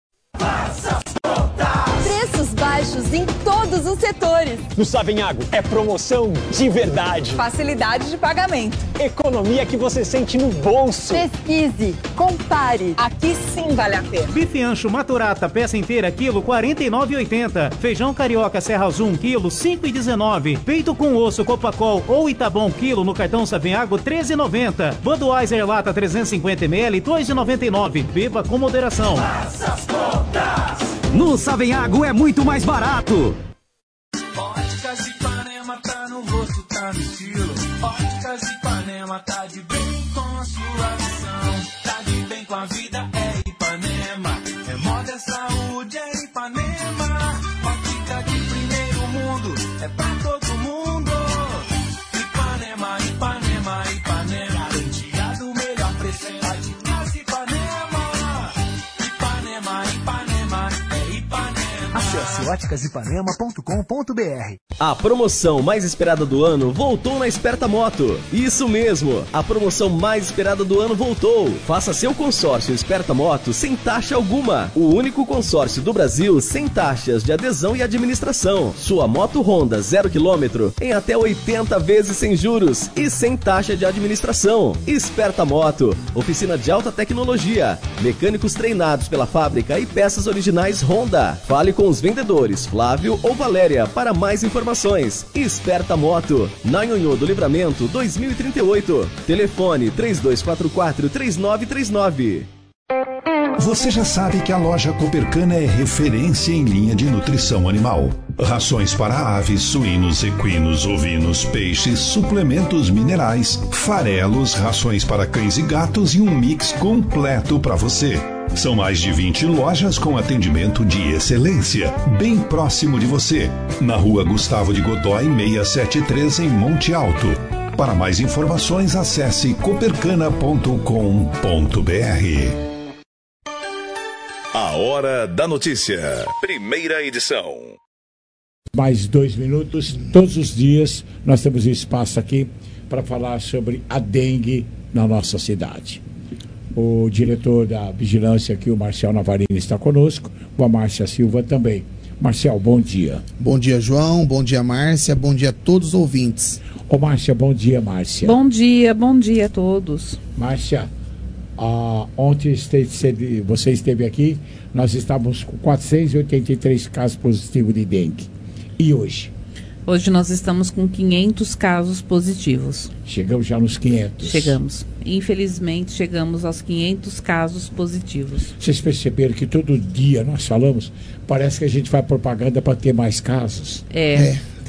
Preços baixos em todos os setores. No Savenhago é promoção de verdade. Facilidade de pagamento. Economia que você sente no bolso. Pesquise, compare. Aqui sim vale a pena. Bife ancho maturata, peça inteira, quilo quarenta e nove reais e oitenta centavos. Feijão carioca Serra Azul, quilo cinco reais e dezenove centavos. Peito com osso Copacol ou Itabom, quilo no cartão Savenhago, treze reais e noventa centavos. Budweiser lata trezentos e cinquenta mililitros, dois reais e noventa e nove centavos. Beba com moderação. Faça as contas. No Savenhago é muito mais barato. Óticas Ipanema tá no rosto, tá no estilo. Óticas Ipanema tá de bem com a sua visão. Tá de bem com a vida, é Ipanema. É moda, é saúde, é Ipanema. Ótica de primeiro mundo, é pra todo mundo. Ipanema, Ipanema, Ipanema. Garantia do melhor preço, é de casa Ipanema. Ipanema, Ipanema, é Ipanema. Acesse óticas ipanema ponto com ponto b r. A promoção mais esperada do ano voltou na Esperta Moto. Isso mesmo, a promoção mais esperada do ano voltou. Faça seu consórcio Esperta Moto sem taxa alguma. O único consórcio do Brasil sem taxas de adesão e administração. Sua moto Honda zero quilômetro em até oitenta vezes sem juros e sem taxa de administração. Esperta Moto, oficina de alta tecnologia, mecânicos treinados pela fábrica e peças originais Honda. Fale com os vendedores Flávio ou Valéria para mais informações. Esperta Moto, na Nhonhô do Livramento dois mil e trinta e oito. Telefone três dois quatro quatro, três nove três nove. Você já sabe que a loja Coopercana é referência em linha de nutrição animal. Rações para aves, suínos, equinos, ovinos, peixes, suplementos minerais, farelos, rações para cães e gatos e um mix completo para você. São mais de vinte lojas com atendimento de excelência, bem próximo de você. Na rua Gustavo de Godói, seiscentos e setenta e três, em Monte Alto. Para mais informações, acesse coopercana ponto com ponto b r. A Hora da Notícia. Primeira edição. Mais dois minutos. Todos os dias nós temos espaço aqui para falar sobre a dengue na nossa cidade. O diretor da vigilância aqui, o Marcial Navarini, está conosco. O a Márcia Silva também. Marcial, bom dia. Bom dia, João. Bom dia, Márcia. Bom dia a todos os ouvintes. Ô, Márcia, bom dia, Márcia. Bom dia, bom dia a todos. Márcia, ah, ontem esteve, você esteve aqui, nós estávamos com quatrocentos e oitenta e três casos positivos de dengue. E hoje? Hoje nós estamos com quinhentos casos positivos. Chegamos já nos quinhentos. Chegamos. Infelizmente, chegamos aos quinhentos casos positivos. Vocês perceberam que todo dia nós falamos, parece que a gente faz propaganda para ter mais casos? É. é.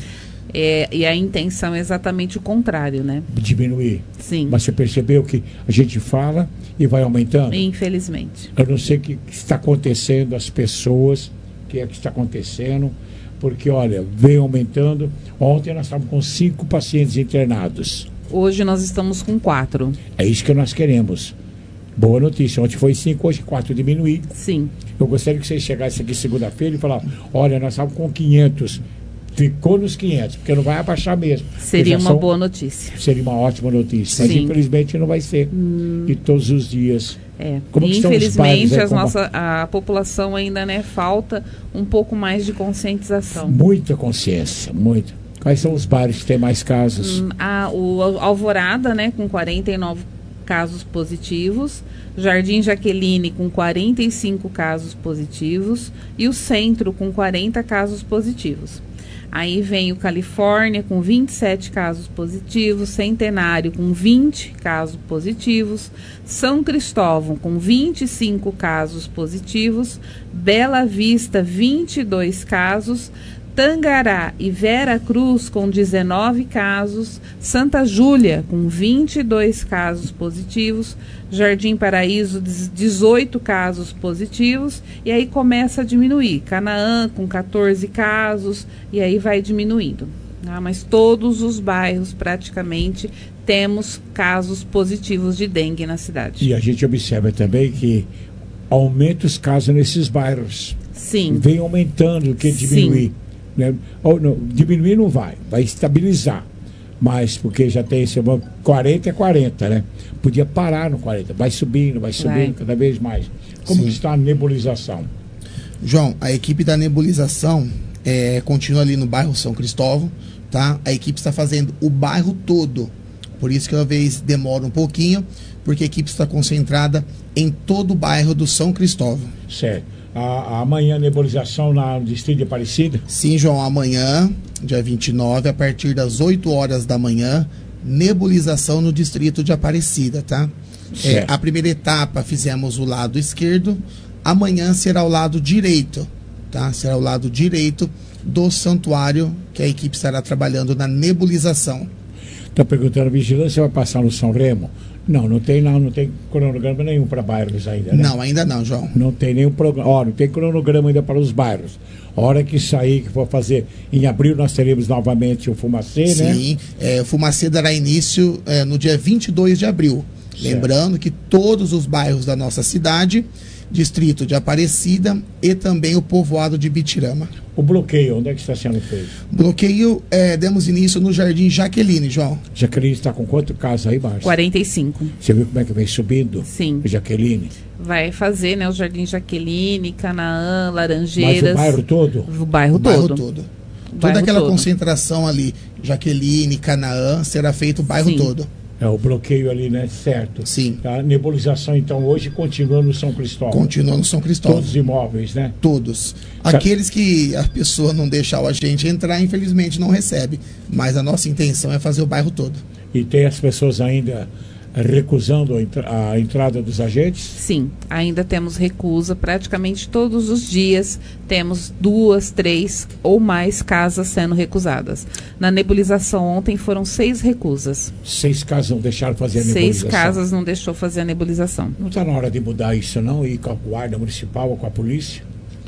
É, e a intenção é exatamente o contrário, né? Diminuir. Sim. Mas você percebeu que a gente fala e vai aumentando? Infelizmente. Eu não sei o que está acontecendo, as pessoas, o que é que está acontecendo, porque, olha, veio aumentando. Ontem nós estávamos com cinco pacientes internados. Hoje nós estamos com quatro. É isso que nós queremos. Boa notícia. Ontem foi cinco, hoje quatro, diminuir. Sim. Eu gostaria que vocês chegassem aqui segunda-feira e falassem, olha, nós estávamos com quinhentos. Ficou nos quinhentos, porque não vai abaixar mesmo. Seria uma são, boa notícia. Seria uma ótima notícia. Sim. Mas infelizmente não vai ser. Hum. E todos os dias. É. Como que estão os infelizmente bairros, as é, como... nossa, a população ainda, né, falta um pouco mais de conscientização. Muita consciência, muita. Quais são os bairros que têm mais casos? Hum, a, o Alvorada, né, com quarenta e nove casos positivos, Jardim Jaqueline com quarenta e cinco casos positivos e o Centro com quarenta casos positivos. Aí vem o Califórnia com vinte e sete casos positivos, Centenário com vinte casos positivos, São Cristóvão com vinte e cinco casos positivos, Bela Vista vinte e dois casos, Tangará e Vera Cruz com dezenove casos, Santa Júlia com vinte e dois casos positivos, Jardim Paraíso dezoito casos positivos e aí começa a diminuir. Canaã com quatorze casos e aí vai diminuindo. Ah, mas todos os bairros praticamente temos casos positivos de dengue na cidade. E a gente observa também que aumenta os casos nesses bairros. Sim. Vem aumentando, que diminuir. Sim. Né? Ou não, diminuir não vai, vai estabilizar. Mas porque já tem esse quarenta é quarenta, né? Podia parar no quarenta, vai subindo, vai subindo vai. cada vez mais. Como que está a nebulização? João, a equipe da nebulização é, continua ali no bairro São Cristóvão, tá? A equipe está fazendo o bairro todo, por isso que talvez demora um pouquinho, porque a equipe está concentrada em todo o bairro do São Cristóvão. Certo. A, amanhã a nebulização na Distrito de Aparecida? Sim, João, amanhã, dia vinte e nove, a partir das oito horas da manhã, nebulização no Distrito de Aparecida, tá? É, a primeira etapa fizemos o lado esquerdo, amanhã será o lado direito, tá? Será o lado direito do santuário que a equipe estará trabalhando na nebulização. Está perguntando, a vigilância vai passar no São Remo? Não, não tem não, não tem cronograma nenhum para bairros ainda, né? Não, ainda não, João. Não tem nenhum programa, ó, não tem cronograma ainda para os bairros. A hora que sair, que for fazer em abril, nós teremos novamente o Fumacê, Sim, né? Sim, é, o Fumacê dará início é, no dia vinte e dois de abril. Certo. Lembrando que todos os bairros da nossa cidade, Distrito de Aparecida e também o povoado de Bitirama. O bloqueio, onde é que está sendo feito? Bloqueio, é, demos início no Jardim Jaqueline, João. Jaqueline está com quanto casos aí, Márcia? quarenta e cinco. Você viu como é que vem subindo? Sim. Jaqueline. Vai fazer, né, o Jardim Jaqueline, Canaã, Laranjeiras. Mas o bairro todo? O bairro o todo. Bairro todo. O Toda bairro aquela todo. concentração ali, Jaqueline, Canaã, será feito o bairro Sim. todo. É o bloqueio ali, né? Certo. Sim. A nebulização, então, hoje continua no São Cristóvão. Continua no São Cristóvão. Todos os imóveis, né? Todos. Aqueles que a pessoa não deixar a gente entrar, infelizmente não recebe. Mas a nossa intenção é fazer o bairro todo. E tem as pessoas ainda recusando a, entra a entrada dos agentes? Sim, ainda temos recusa. Praticamente todos os dias temos duas, três ou mais casas sendo recusadas. Na nebulização ontem foram seis recusas. Seis casas não deixaram fazer a nebulização? Seis casas não deixou fazer a nebulização. Não está na hora de mudar isso não? Ir com a guarda municipal ou com a polícia?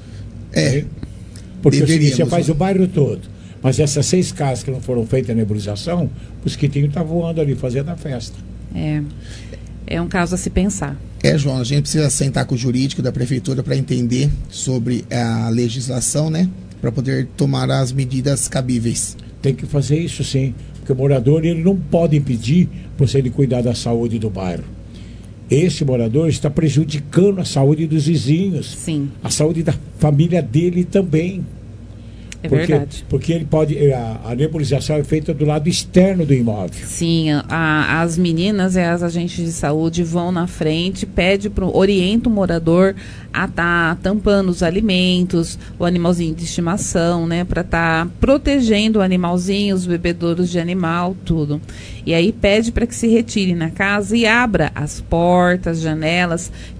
É. é. Porque o seguinte, você faz né? o bairro todo. Mas essas seis casas que não foram feitas a nebulização, o mosquitinho está voando ali, fazendo a festa. É, é um caso a se pensar. É, João, a gente precisa sentar com o jurídico da prefeitura para entender sobre a legislação, né? Para poder tomar as medidas cabíveis. Tem que fazer isso sim, porque o morador ele não pode impedir você de cuidar da saúde do bairro. Esse morador está prejudicando a saúde dos vizinhos. Sim. A saúde da família dele também. É porque, verdade. Porque ele pode. A, a nebulização é feita do lado externo do imóvel. Sim, a, as meninas e as agentes de saúde vão na frente, pede pro, orienta o morador a estar tá tampando os alimentos, o animalzinho de estimação, né? Para estar tá protegendo o animalzinho, os bebedouros de animal, tudo. E aí pede para que se retire na casa e abra as portas, janelas,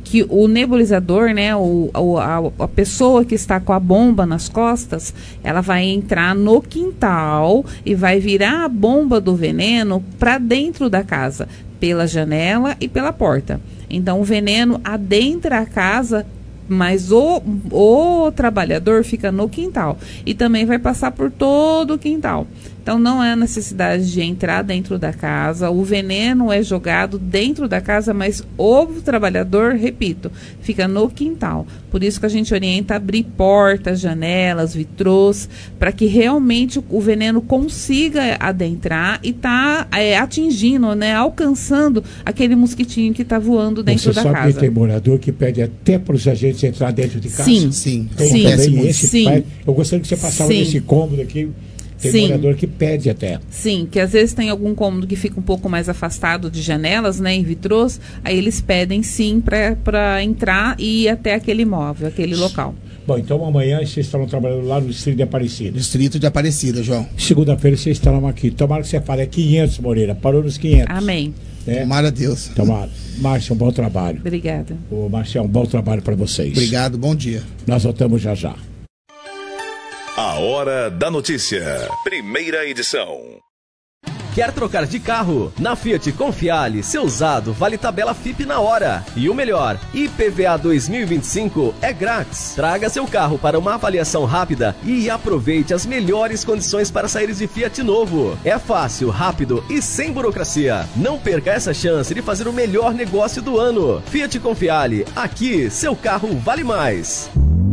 que o nebulizador, né, o, o, a, a pessoa que está com a bomba nas costas, ela vai entrar no quintal e vai virar a bomba do veneno para dentro da casa, pela janela e pela porta. Então o veneno adentra a casa, mas o, o trabalhador fica no quintal e também vai passar por todo o quintal. Então não há necessidade de entrar dentro da casa, o veneno é jogado dentro da casa, mas o trabalhador, repito, fica no quintal. Por isso que a gente orienta a abrir portas, janelas, vitrôs, para que realmente o veneno consiga adentrar e tá é, atingindo, né, alcançando aquele mosquitinho que está voando dentro Você da sabe casa. Que tem morador que pede até para os agentes entrar dentro de casa? Sim, sim. Tem sim, também esse sim. pai. Eu gostaria que você passasse Sim. nesse cômodo aqui. Tem Sim. morador que pede até. Sim, que às vezes tem algum cômodo que fica um pouco mais afastado de janelas, né, em vitrôs, aí eles pedem sim para entrar e ir até aquele imóvel, aquele local. Bom, então amanhã vocês estarão trabalhando lá no Distrito de Aparecida. Distrito de Aparecida, João. Segunda-feira vocês estarão aqui. Tomara que você fale, é quinhentos, Moreira. Parou nos quinhentos. Amém. Né? Tomara a Deus. Tomara. Márcia, um bom trabalho. Obrigada. Ô, Márcia, um bom trabalho para vocês. Obrigado, bom dia. Nós voltamos já já. A Hora da Notícia. Primeira edição. Quer trocar de carro? Na Fiat Confiale, seu usado vale tabela F I P na hora. E o melhor, I P V A dois mil e vinte e cinco é grátis. Traga seu carro para uma avaliação rápida e aproveite as melhores condições para sair de Fiat novo. É fácil, rápido e sem burocracia. Não perca essa chance de fazer o melhor negócio do ano. Fiat Confiale, aqui seu carro vale mais.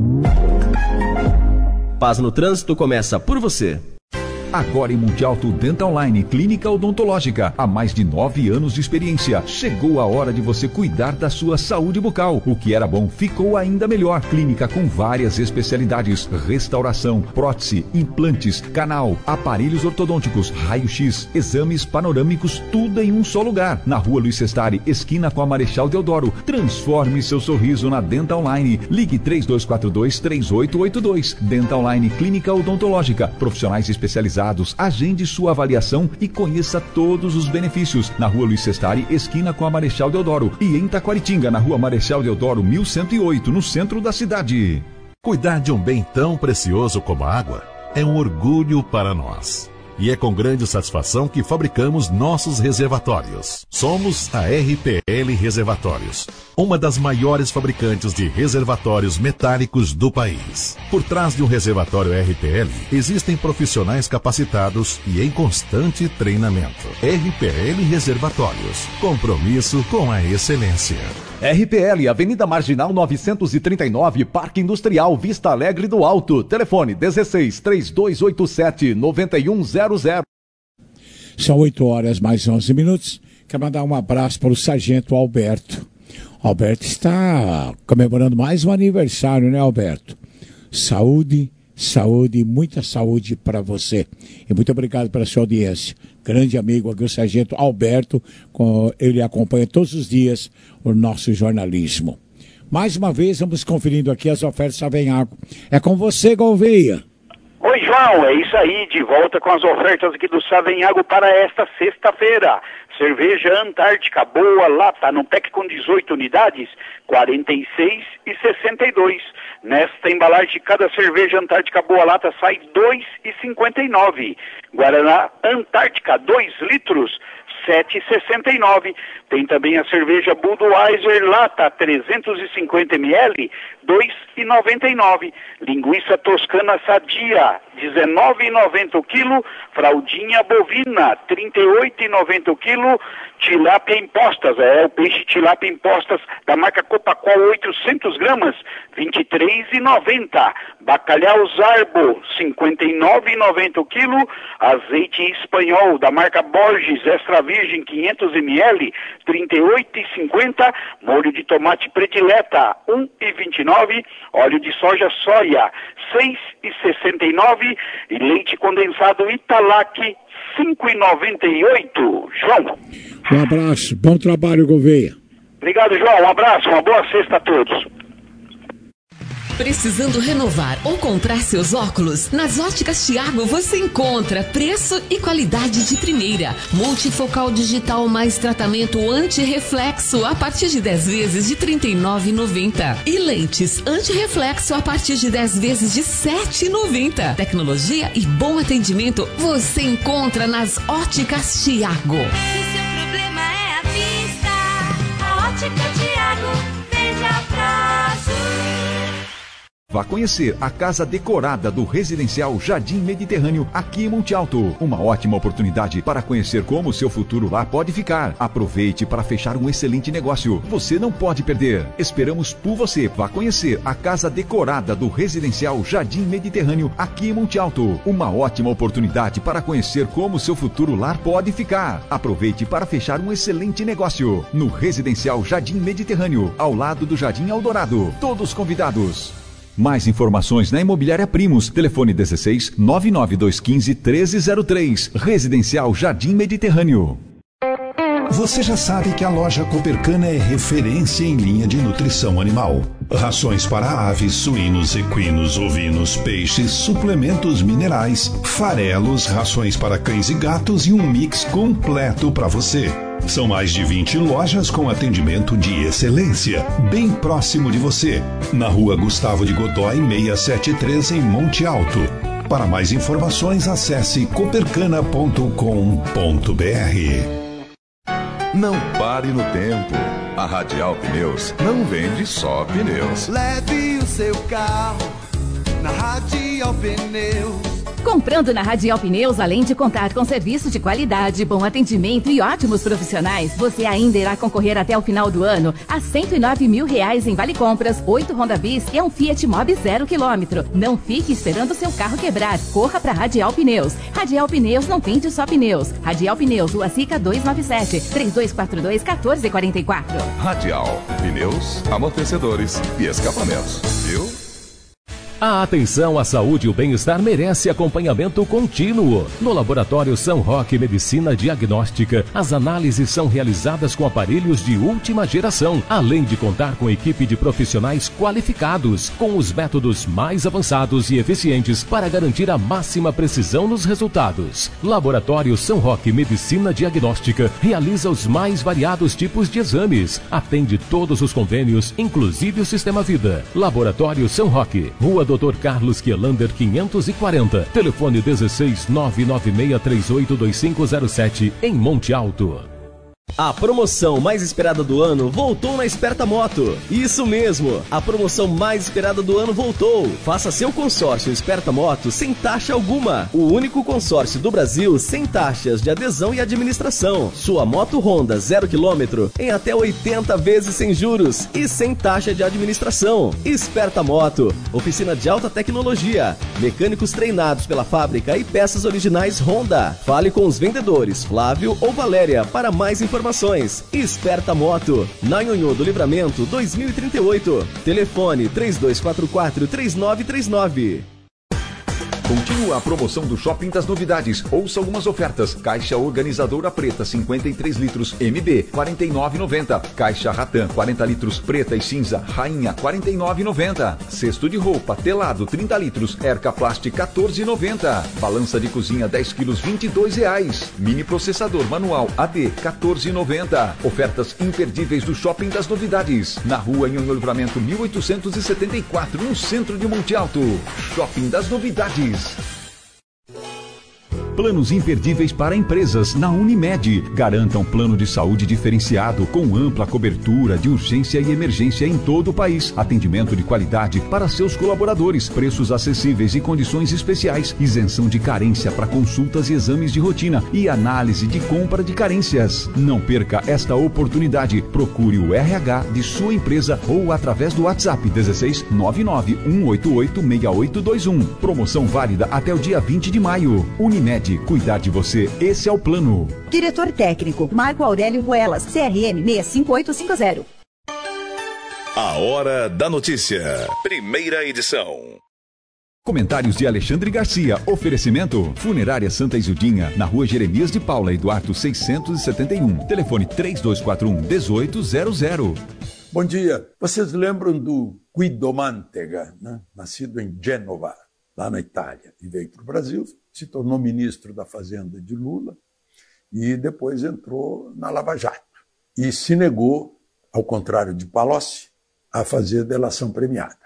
Paz no Trânsito começa por você. Agora em Monte Alto Dental Line, clínica odontológica, há mais de nove anos de experiência. Chegou a hora de você cuidar da sua saúde bucal. O que era bom ficou ainda melhor. Clínica com várias especialidades: restauração, prótese, implantes, canal, aparelhos ortodônticos, raio-x, exames panorâmicos, tudo em um só lugar. Na rua Luiz Sestari, esquina com a Marechal Deodoro. Transforme seu sorriso na Dental Line. Ligue três dois quatro dois, três oito oito dois. Dental Line Clínica Odontológica. Profissionais especializados. Agende sua avaliação e conheça todos os benefícios. Na rua Luiz Sestari, esquina com a Marechal Deodoro. E em Taquaritinga, na rua Marechal Deodoro, mil cento e oito, no centro da cidade. Cuidar de um bem tão precioso como a água é um orgulho para nós. E é com grande satisfação que fabricamos nossos reservatórios. Somos a R P L Reservatórios, uma das maiores fabricantes de reservatórios metálicos do país. Por trás de um reservatório R P L, existem profissionais capacitados e em constante treinamento. R P L Reservatórios, compromisso com a excelência. R P L, Avenida Marginal novecentos e trinta e nove, Parque Industrial, Vista Alegre do Alto. Telefone dezesseis, três dois oito sete, nove um zero zero. São oito horas mais onze minutos. Quero mandar um abraço para o Sargento Alberto. Alberto está comemorando mais um aniversário, né, Alberto? Saúde, saúde, muita saúde para você. E muito obrigado pela sua audiência. Grande amigo aqui, o Sargento Alberto, com, ele acompanha todos os dias o nosso jornalismo. Mais uma vez, vamos conferindo aqui as ofertas Savenhago. É com você, Gouveia. Oi, João, é isso aí, de volta com as ofertas aqui do Savenhago para esta sexta-feira. Cerveja Antártica Boa Lata, no pack com dezoito unidades, quarenta e seis reais e sessenta e dois centavos. Nesta embalagem de cada cerveja Antártica Boa Lata sai dois reais e cinquenta e nove centavos. Guaraná Antártica, dois litros, sete reais e sessenta e nove centavos. Tem também a cerveja Budweiser Lata, trezentos e cinquenta mililitros, dois reais e noventa e nove centavos. Linguiça toscana sadia, dezenove reais e noventa centavos o quilo. Fraldinha bovina, trinta e oito reais e noventa centavos o quilo. Tilápia em postas, é o peixe tilápia em postas da marca Copacol, oitocentos gramas, vinte e três reais e noventa centavos. Bacalhau Zarbo, cinquenta e nove reais e noventa centavos o quilo. Azeite espanhol da marca Borges Extra Virgem, quinhentos mililitros, trinta e oito reais e cinquenta centavos. Molho de tomate predileta, um real e vinte e nove centavos. Óleo de soja soia, seis reais e sessenta e nove centavos. E leite condensado Italac, cinco reais e noventa e oito centavos. João. Um abraço, bom trabalho, Gouveia. Obrigado, João. Um abraço, uma boa sexta a todos. Precisando renovar ou comprar seus óculos? Nas Óticas Thiago você encontra preço e qualidade de primeira. Multifocal digital mais tratamento anti-reflexo a partir de dez vezes de trinta e nove reais e noventa centavos. E lentes anti-reflexo a partir de dez vezes de sete reais e noventa centavos. Tecnologia e bom atendimento você encontra nas Óticas Thiago. Se seu problema é a vista, a Ótica Thiago veja prazo. Vá conhecer a casa decorada do residencial Jardim Mediterrâneo aqui em Monte Alto. Uma ótima oportunidade para conhecer como o seu futuro lá pode ficar. Aproveite para fechar um excelente negócio. Você não pode perder. Esperamos por você. Vá conhecer a casa decorada do residencial Jardim Mediterrâneo aqui em Monte Alto. Uma ótima oportunidade para conhecer como o seu futuro lar pode ficar. Aproveite para fechar um excelente negócio. No residencial Jardim Mediterrâneo, ao lado do Jardim Eldorado. Todos convidados. Mais informações na Imobiliária Primos. Telefone dezesseis, nove nove dois um cinco, treze zero três. Residencial Jardim Mediterrâneo. Você já sabe que a loja Coopercana é referência em linha de nutrição animal. Rações para aves, suínos, equinos, ovinos, peixes, suplementos minerais, farelos, rações para cães e gatos e um mix completo para você. São mais de vinte lojas com atendimento de excelência, bem próximo de você, na Rua Gustavo de Godói, seiscentos e setenta e três, em Monte Alto. Para mais informações, acesse coopercana ponto com ponto br. Não pare no tempo. A Radial Pneus não vende só pneus. Leve o seu carro na Radial Pneus. Comprando na Radial Pneus, além de contar com serviço de qualidade, bom atendimento e ótimos profissionais, você ainda irá concorrer até o final do ano a cento e nove mil reais em vale compras, oito Honda Bis e um Fiat Mobi zero quilômetro. Não fique esperando seu carro quebrar. Corra para Radial Pneus. Radial Pneus não vende só pneus. Radial Pneus, Rua Sica duzentos e noventa e sete, três dois quatro dois, um quatro quatro quatro. Radial, pneus, amortecedores e escapamentos. Viu? A atenção à saúde e o bem-estar merece acompanhamento contínuo. No Laboratório São Roque Medicina Diagnóstica, as análises são realizadas com aparelhos de última geração, além de contar com equipe de profissionais qualificados, com os métodos mais avançados e eficientes para garantir a máxima precisão nos resultados. Laboratório São Roque Medicina Diagnóstica realiza os mais variados tipos de exames, atende todos os convênios, inclusive o Sistema Vida. Laboratório São Roque, Rua doutor Carlos Kielander quinhentos e quarenta, telefone dezesseis, nove nove seis três oito dois cinco zero sete, em Monte Alto. A promoção mais esperada do ano voltou na Esperta Moto. Isso mesmo, a promoção mais esperada do ano voltou. Faça seu consórcio Esperta Moto sem taxa alguma. O único consórcio do Brasil sem taxas de adesão e administração. Sua moto Honda zero quilômetro em até oitenta vezes sem juros e sem taxa de administração. Esperta Moto, oficina de alta tecnologia, mecânicos treinados pela fábrica e peças originais Honda. Fale com os vendedores Flávio ou Valéria para mais informações. Informações. Esperta Moto, na Nhonhô do Livramento dois mil e trinta e oito. Telefone três dois quatro quatro, três nove três nove. Continua a promoção do Shopping das Novidades. Ouça algumas ofertas. Caixa organizadora preta cinquenta e três litros M B quarenta e nove reais e noventa centavos. Caixa Ratan quarenta litros preta e cinza Rainha quarenta e nove reais e noventa centavos. Cesto de roupa telado trinta litros Erca Plast quatorze reais e noventa centavos. Balança de cozinha dez quilos vinte e dois reais. Mini processador manual A D quatorze reais e noventa centavos. Ofertas imperdíveis do Shopping das Novidades. Na Rua Nhonhô Livramento mil oitocentos e setenta e quatro, no centro de Monte Alto. Shopping das Novidades. Planos imperdíveis para empresas na Unimed. Garanta um plano de saúde diferenciado com ampla cobertura de urgência e emergência em todo o país. Atendimento de qualidade para seus colaboradores. Preços acessíveis e condições especiais. Isenção de carência para consultas e exames de rotina e análise de compra de carências. Não perca esta oportunidade. Procure o R H de sua empresa ou através do WhatsApp dezesseis, nove nove um oito oito, seis oito dois um. Promoção válida até o dia vinte de maio. Unimed. Cuidar de você, esse é o plano. Diretor técnico, Marco Aurélio Ruelas, C R M seis cinco oito cinco zero. A Hora da Notícia, primeira edição. Comentários de Alexandre Garcia. Oferecimento Funerária Santa Isildinha, na Rua Jeremias de Paula, Eduardo seiscentos e setenta e um. Telefone três dois quatro um, oito oito zero zero. Bom dia. Vocês lembram do Guido Mantega, né? Nascido em Gênova, lá na Itália, e veio para o Brasil, se tornou ministro da Fazenda de Lula e depois entrou na Lava Jato. E se negou, ao contrário de Palocci, a fazer delação premiada.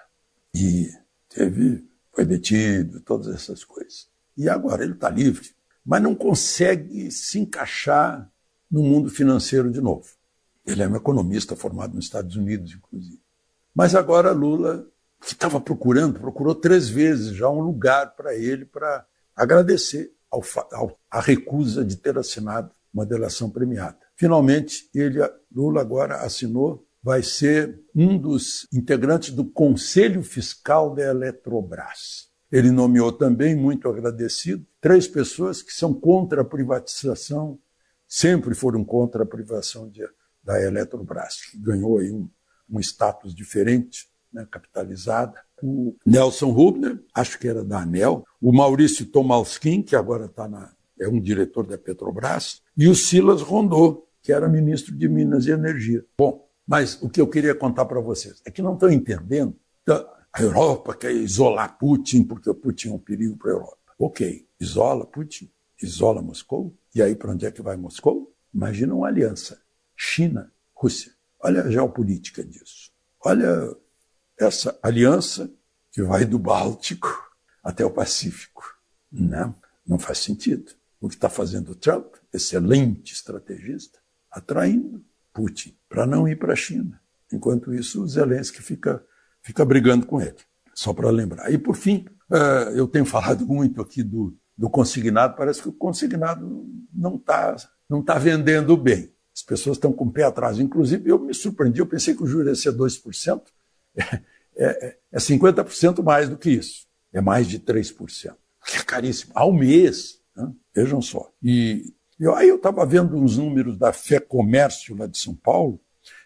E teve, foi detido, todas essas coisas. E agora ele está livre, mas não consegue se encaixar no mundo financeiro de novo. Ele é um economista formado nos Estados Unidos, inclusive. Mas agora Lula, que estava procurando, procurou três vezes já um lugar para ele para agradecer ao, ao, a recusa de ter assinado uma delação premiada. Finalmente, ele, Lula agora assinou, vai ser um dos integrantes do Conselho Fiscal da Eletrobras. Ele nomeou também, muito agradecido, três pessoas que são contra a privatização, sempre foram contra a privatização de, da Eletrobras, que ganhou aí um, um status diferente, né, capitalizada. O Nelson Rubner, acho que era da ANEEL, o Maurício Tomalskin, que agora tá na, é um diretor da Petrobras, e o Silas Rondô, que era ministro de Minas e Energia. Bom, mas o que eu queria contar para vocês é que não estão entendendo. A Europa quer isolar Putin, porque o Putin é um perigo para a Europa. Ok, isola Putin, isola Moscou, e aí para onde é que vai Moscou? Imagina uma aliança, China, Rússia. Olha a geopolítica disso. Olha essa aliança que vai do Báltico até o Pacífico. Não, não faz sentido. O que está fazendo o Trump, excelente estrategista, atraindo Putin para não ir para a China. Enquanto isso, o Zelensky fica, fica brigando com ele. Só para lembrar. E, por fim, uh, eu tenho falado muito aqui do, do consignado. Parece que o consignado não está não tá vendendo bem. As pessoas estão com o pé atrás. Inclusive, eu me surpreendi. Eu pensei que o juro ia ser dois por cento. É, é, é cinquenta por cento mais do que isso. É mais de três por cento. É caríssimo. Ao mês. Né? Vejam só. E eu, aí eu estava vendo uns números da Fé Comércio lá de São Paulo.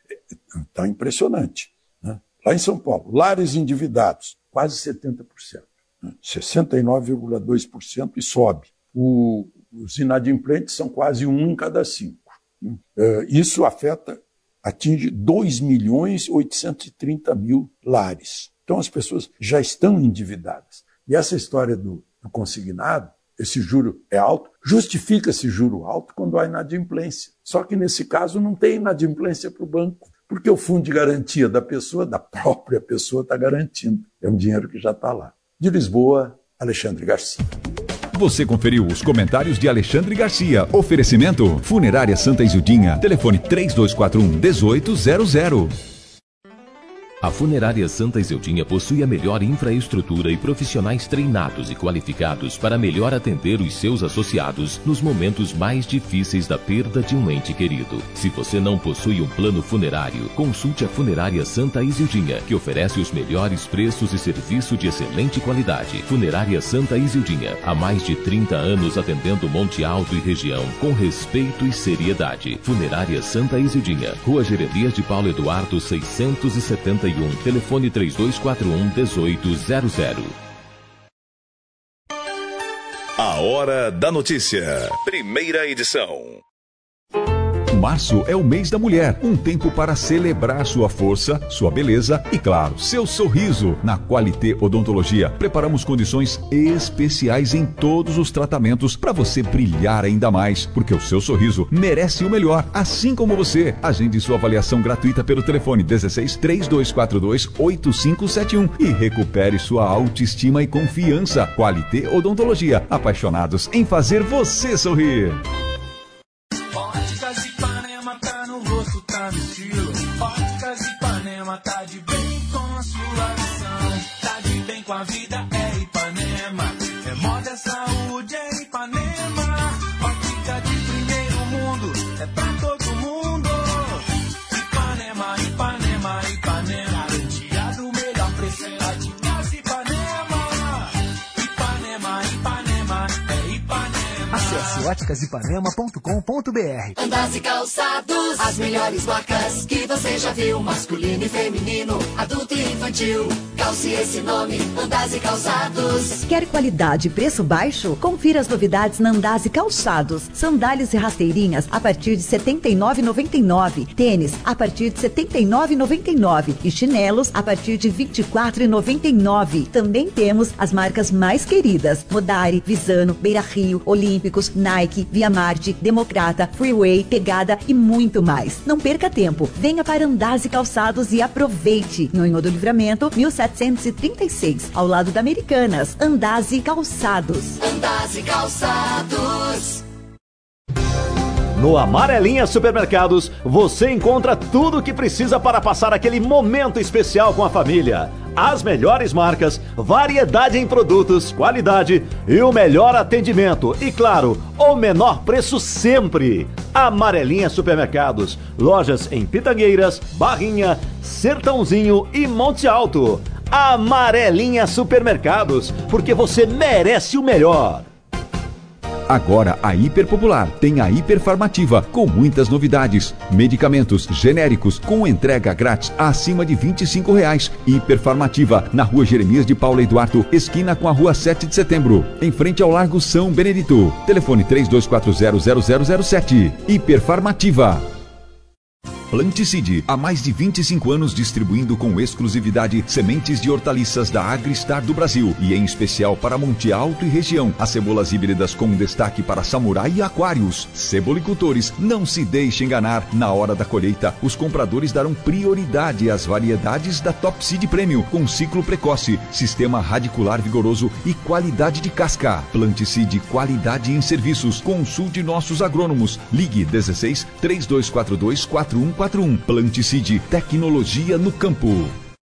Está impressionante. Né? Lá em São Paulo, lares endividados, quase setenta por cento. Né? sessenta e nove vírgula dois por cento e sobe. O, os inadimplentes são quase um em cada cinco. Né? Uh, isso afeta, atinge dois milhões oitocentos e trinta mil lares. Então as pessoas já estão endividadas. E essa história do, do consignado, esse juro é alto, justifica esse juro alto quando há inadimplência. Só que nesse caso não tem inadimplência para o banco, porque o fundo de garantia da pessoa, da própria pessoa, está garantindo. É um dinheiro que já está lá. De Lisboa, Alexandre Garcia. Você conferiu os comentários de Alexandre Garcia. Oferecimento Funerária Santa Isildinha. Telefone três dois quatro um, oito zero zero. A Funerária Santa Isildinha possui a melhor infraestrutura e profissionais treinados e qualificados para melhor atender os seus associados nos momentos mais difíceis da perda de um ente querido. Se você não possui um plano funerário, consulte a Funerária Santa Isildinha, que oferece os melhores preços e serviço de excelente qualidade. Funerária Santa Isildinha, há mais de trinta anos atendendo Monte Alto e região com respeito e seriedade. Funerária Santa Isildinha, Rua Jeremias de Paulo Eduardo seiscentos e setenta e um, telefone três dois quatro um, oito zero zero. A Hora da Notícia, primeira edição. Março é o mês da mulher, um tempo para celebrar sua força, sua beleza e, claro, seu sorriso. Na Qualité Odontologia, preparamos condições especiais em todos os tratamentos para você brilhar ainda mais, porque o seu sorriso merece o melhor, assim como você. Agende sua avaliação gratuita pelo telefone dezesseis, três dois quatro dois, oito cinco sete um e recupere sua autoestima e confiança. Qualité Odontologia, apaixonados em fazer você sorrir. Óticas Ipanema tá no rosto, tá no estilo. Óticas Ipanema tá de bem com a sua visão. Tá de bem com a vida, é Ipanema. É moda, é saúde, é Ipanema. Ótica de primeiro mundo, é pra todo mundo. Ipanema, Ipanema, Ipanema. Garantia do melhor preço, é de casa Ipanema. Ipanema, Ipanema, é Ipanema. Acesse óticas ipanema ponto com ponto br. Andas e calçados, as melhores marcas que você já viu, masculino e feminino, adulto e infantil. Calce esse nome, Andas e Calçados. Quer qualidade e preço baixo? Confira as novidades na Andas e Calçados. Sandálias e rasteirinhas a partir de setenta e nove reais e noventa e nove centavos. Tênis a partir de setenta e nove reais e noventa e nove centavos. E chinelos a partir de vinte e quatro reais e noventa e nove centavos. Também temos as marcas mais queridas: Modari, Visano, Beira Rio, Olímpicos, Nike, Via Marte, Democrata, Freeway, Pegada e muito mais. Não perca tempo. Venha para Andas e Calçados e aproveite. No Inho do Livramento, mil setecentos e trinta e seis, ao lado da Americanas. Andas e Calçados. Andas e Calçados. No Amarelinha Supermercados, você encontra tudo o que precisa para passar aquele momento especial com a família. As melhores marcas, variedade em produtos, qualidade e o melhor atendimento. E claro, o menor preço sempre. Amarelinha Supermercados. Lojas em Pitangueiras, Barrinha, Sertãozinho e Monte Alto. Amarelinha Supermercados, porque você merece o melhor. Agora a Hiperpopular tem a Hiperfarmativa, com muitas novidades. Medicamentos genéricos com entrega grátis acima de vinte e cinco reais. Hiperfarmativa, na Rua Jeremias de Paula Eduardo, esquina com a Rua sete de setembro, em frente ao Largo São Benedito. Telefone três dois quatro zero zero zero zero sete. Hiperfarmativa. Planticide, há mais de vinte e cinco anos distribuindo com exclusividade sementes de hortaliças da Agristar do Brasil e em especial para Monte Alto e região. As cebolas híbridas com destaque para samurai e aquários. Cebolicultores, não se deixe enganar. Na hora da colheita, os compradores darão prioridade às variedades da Top Seed Premium com ciclo precoce, sistema radicular vigoroso e qualidade de casca. Planticide, qualidade em serviços. Consulte nossos agrônomos. Ligue dezesseis, três dois quatro dois, quatro um quatro um. Planticide, tecnologia no campo.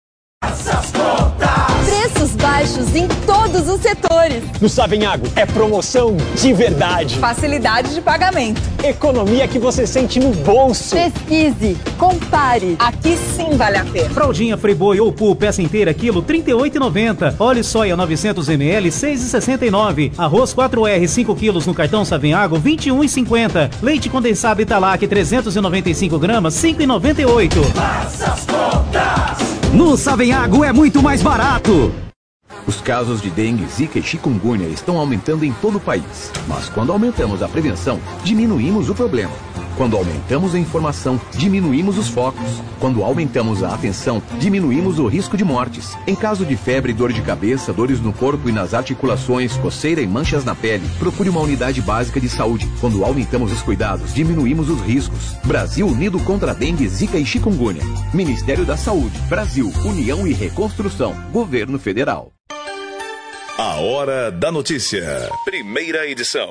Preços baixos em todos os setores. No Savenhago é promoção de verdade. Facilidade de pagamento. Economia que você sente no bolso. Pesquise, compare. Aqui sim vale a pena. Fraldinha Friboi ou Pool peça inteira quilo trinta e oito reais e noventa centavos. Óleo soia novecentos mililitros seis reais e sessenta e nove centavos. Arroz quatro R cinco quilos no cartão Savenhago vinte e um reais e cinquenta centavos. Leite condensado Italac trezentos e noventa e cinco gramas cinco reais e noventa e oito centavos. Faça as contas. No Savenhago é muito mais barato. Os casos de dengue, zika e chikungunya estão aumentando em todo o país. Mas quando aumentamos a prevenção, diminuímos o problema. Quando aumentamos a informação, diminuímos os focos. Quando aumentamos a atenção, diminuímos o risco de mortes. Em caso de febre, dor de cabeça, dores no corpo e nas articulações, coceira e manchas na pele, procure uma unidade básica de saúde. Quando aumentamos os cuidados, diminuímos os riscos. Brasil unido contra a dengue, zika e chikungunya. Ministério da Saúde, Brasil, União e Reconstrução, Governo Federal. A Hora da Notícia. Primeira edição.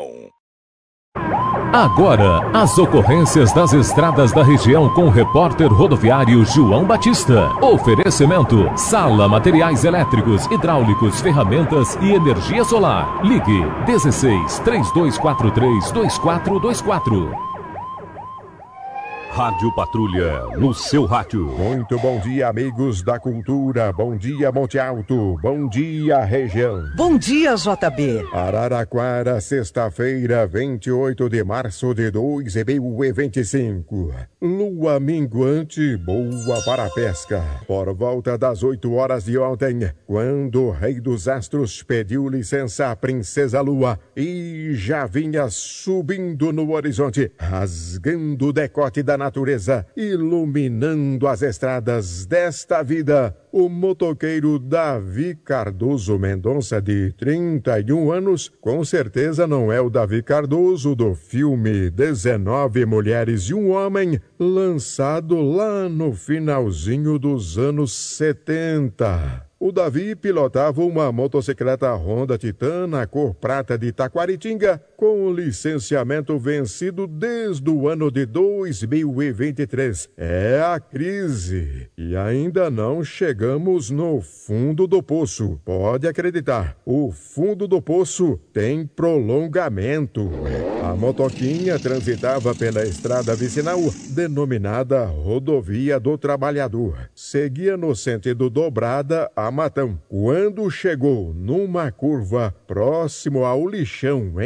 Agora, as ocorrências das estradas da região com o repórter rodoviário João Batista. Oferecimento: Sala Materiais Elétricos, Hidráulicos, Ferramentas e Energia Solar. Ligue dezesseis, três dois quatro três, dois quatro dois quatro. Rádio Patrulha, no seu rádio. Muito bom dia, amigos da cultura. Bom dia, Monte Alto. Bom dia, região. Bom dia, J B. Araraquara, sexta-feira, vinte e oito de março de dois mil e vinte e cinco. Lua minguante, boa para a pesca. Por volta das oito horas de ontem, quando o rei dos astros pediu licença à princesa Lua e já vinha subindo no horizonte, rasgando o decote da natureza, iluminando as estradas desta vida, o motoqueiro Davi Cardoso Mendonça, de trinta e um anos, com certeza não é o Davi Cardoso do filme dezenove Mulheres e um Homem, lançado lá no finalzinho dos anos setenta. O Davi pilotava uma motocicleta Honda Titan na cor prata de Taquaritinga, com licenciamento vencido desde o ano de dois mil e vinte e três. É a crise. E ainda não chegamos no fundo do poço. Pode acreditar, o fundo do poço tem prolongamento. A motoquinha transitava pela estrada vicinal, denominada Rodovia do Trabalhador. Seguia no sentido dobrada a Matão. Quando chegou numa curva próximo ao Lixão, em Matão,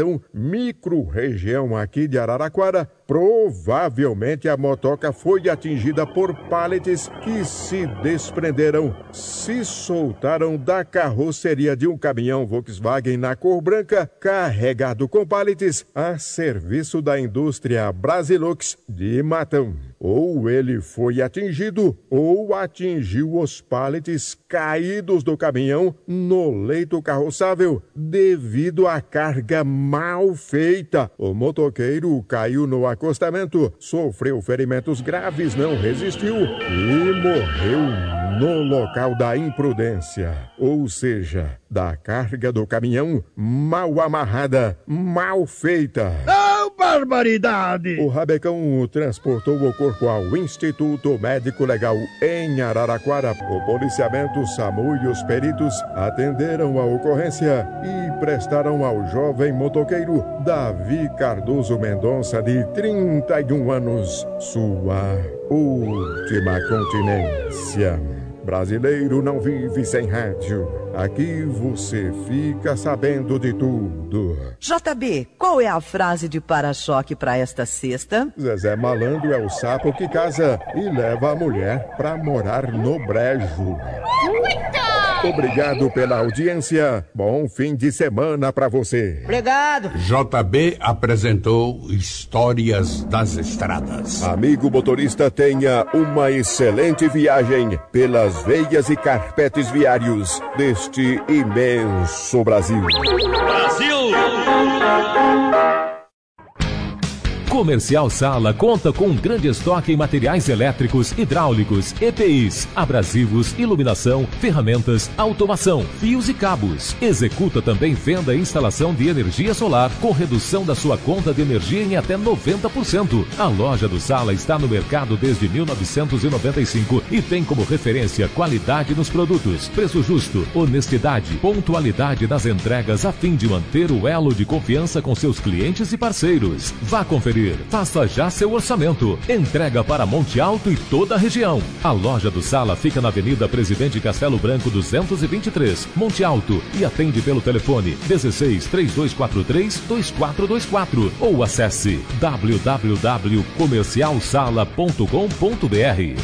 região, micro-região aqui de Araraquara, provavelmente a motoca foi atingida por pallets que se desprenderam, se soltaram da carroceria de um caminhão Volkswagen na cor branca, carregado com pallets a serviço da indústria Brasilux de Matão. Ou ele foi atingido, ou atingiu os pallets caídos do caminhão no leito carroçável devido à carga mal feita. O motoqueiro caiu no acostamento, sofreu ferimentos graves, não resistiu e morreu no local da imprudência, ou seja, da carga do caminhão mal amarrada, mal feita. Oh, barbaridade! O rabecão transportou o corpo ao Instituto Médico Legal em Araraquara. O policiamento, SAMU e os peritos atenderam a ocorrência e prestaram ao jovem motoqueiro Davi Cardoso Mendonça, de trinta e um anos, sua última continência. Brasileiro não vive sem rádio. Aqui você fica sabendo de tudo. J B, qual é a frase de para-choque para esta sexta? Zezé Malandro é o sapo que casa e leva a mulher pra morar no brejo. Obrigado pela audiência. Bom fim de semana pra você. Obrigado. J B apresentou Histórias das Estradas. Amigo motorista, tenha uma excelente viagem pelas veias e carpetes viários deste imenso Brasil. Brasil! Comercial Sala conta com um grande estoque em materiais elétricos, hidráulicos, E P Is, abrasivos, iluminação, ferramentas, automação, fios e cabos. Executa também venda e instalação de energia solar com redução da sua conta de energia em até noventa por cento. A loja do Sala está no mercado desde mil novecentos e noventa e cinco e tem como referência qualidade nos produtos, preço justo, honestidade, pontualidade nas entregas a fim de manter o elo de confiança com seus clientes e parceiros. Vá conferir. Faça já seu orçamento. Entrega para Monte Alto e toda a região. A loja do Sala fica na Avenida Presidente Castelo Branco duzentos e vinte e três, Monte Alto, e atende pelo telefone dezesseis, trinta e dois quarenta e três, vinte e quatro vinte e quatro ou acesse w w w ponto comercial sala ponto com ponto b r.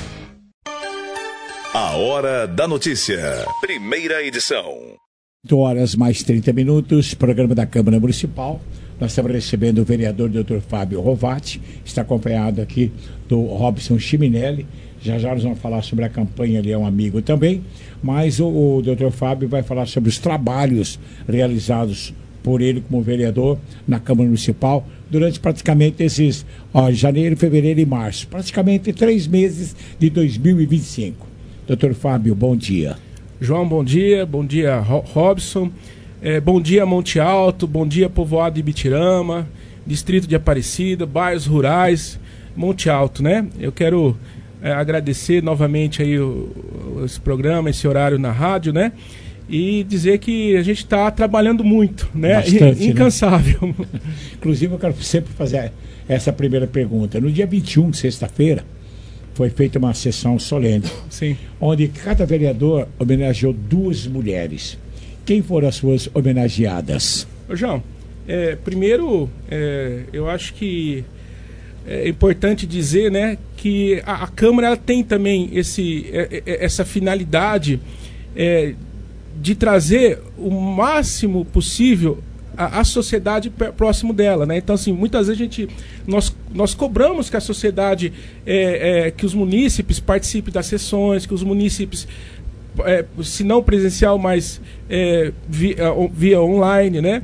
A Hora da Notícia. Primeira edição. oito horas mais trinta minutos, programa da Câmara Municipal. Nós estamos recebendo o vereador doutor Fábio Rovati, está acompanhado aqui do Robson Chiminelli. Já já nós vamos falar sobre a campanha, ele é um amigo também, mas o, o doutor Fábio vai falar sobre os trabalhos realizados por ele como vereador na Câmara Municipal durante praticamente esses ó, janeiro, fevereiro e março, praticamente três meses de dois mil e vinte e cinco. doutor Fábio, bom dia. João, bom dia, bom dia Robson. É, bom dia Monte Alto, bom dia povoado de Ibitirama, distrito de Aparecida, bairros rurais, Monte Alto, né? Eu quero é, agradecer novamente aí o, esse programa, esse horário na rádio, né? E dizer que a gente está trabalhando muito, né? Bastante, incansável. Né? Inclusive eu quero sempre fazer essa primeira pergunta. No dia vinte e um, sexta-feira, foi feita uma sessão solene. Sim. Onde cada vereador homenageou duas mulheres. Quem foram as suas homenageadas? Ô, João, é, primeiro, é, eu acho que é importante dizer, né, que a, a Câmara ela tem também esse, é, é, essa finalidade é, de trazer o máximo possível a, a sociedade próximo dela, né? Então, assim, muitas vezes a gente, nós, nós cobramos que a sociedade, é, é, que os munícipes participem das sessões, que os munícipes É, se não presencial, mas é, via, via online, né?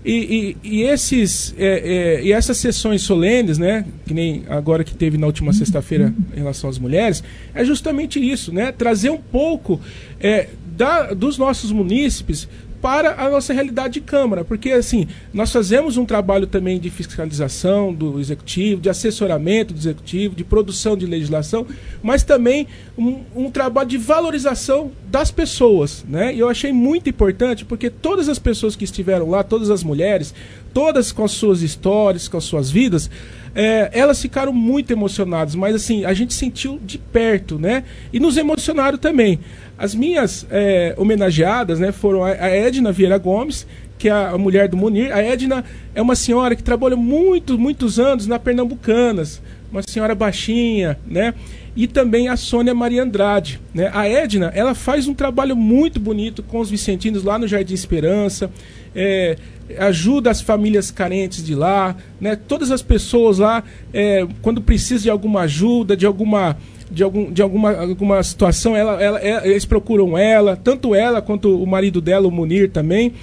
E, e, e, esses, é, é, e essas sessões solenes, né? Que nem agora que teve na última sexta-feira em relação às mulheres, é justamente isso, né? Trazer um pouco é, da, dos nossos munícipes para a nossa realidade de Câmara, porque assim, nós fazemos um trabalho também de fiscalização do Executivo, de assessoramento do Executivo, de produção de legislação, mas também um, um trabalho de valorização das pessoas, né? E eu achei muito importante, porque todas as pessoas que estiveram lá, todas as mulheres, todas com as suas histórias, com as suas vidas, é, elas ficaram muito emocionadas, mas assim, a gente sentiu de perto, né? E nos emocionaram também. As minhas é, homenageadas, né, foram a Edna Vieira Gomes, que é a mulher do Munir. A Edna é uma senhora que trabalha muitos, muitos anos na Pernambucanas, uma senhora baixinha, né? E também a Sônia Maria Andrade, né? A Edna, ela faz um trabalho muito bonito com os vicentinos lá no Jardim Esperança, é, ajuda as famílias carentes de lá, né? Todas as pessoas lá, é, quando precisa de alguma ajuda, de alguma... de, algum, de alguma, alguma situação, ela, ela, ela, eles procuram ela, tanto ela quanto o marido dela, o Munir também.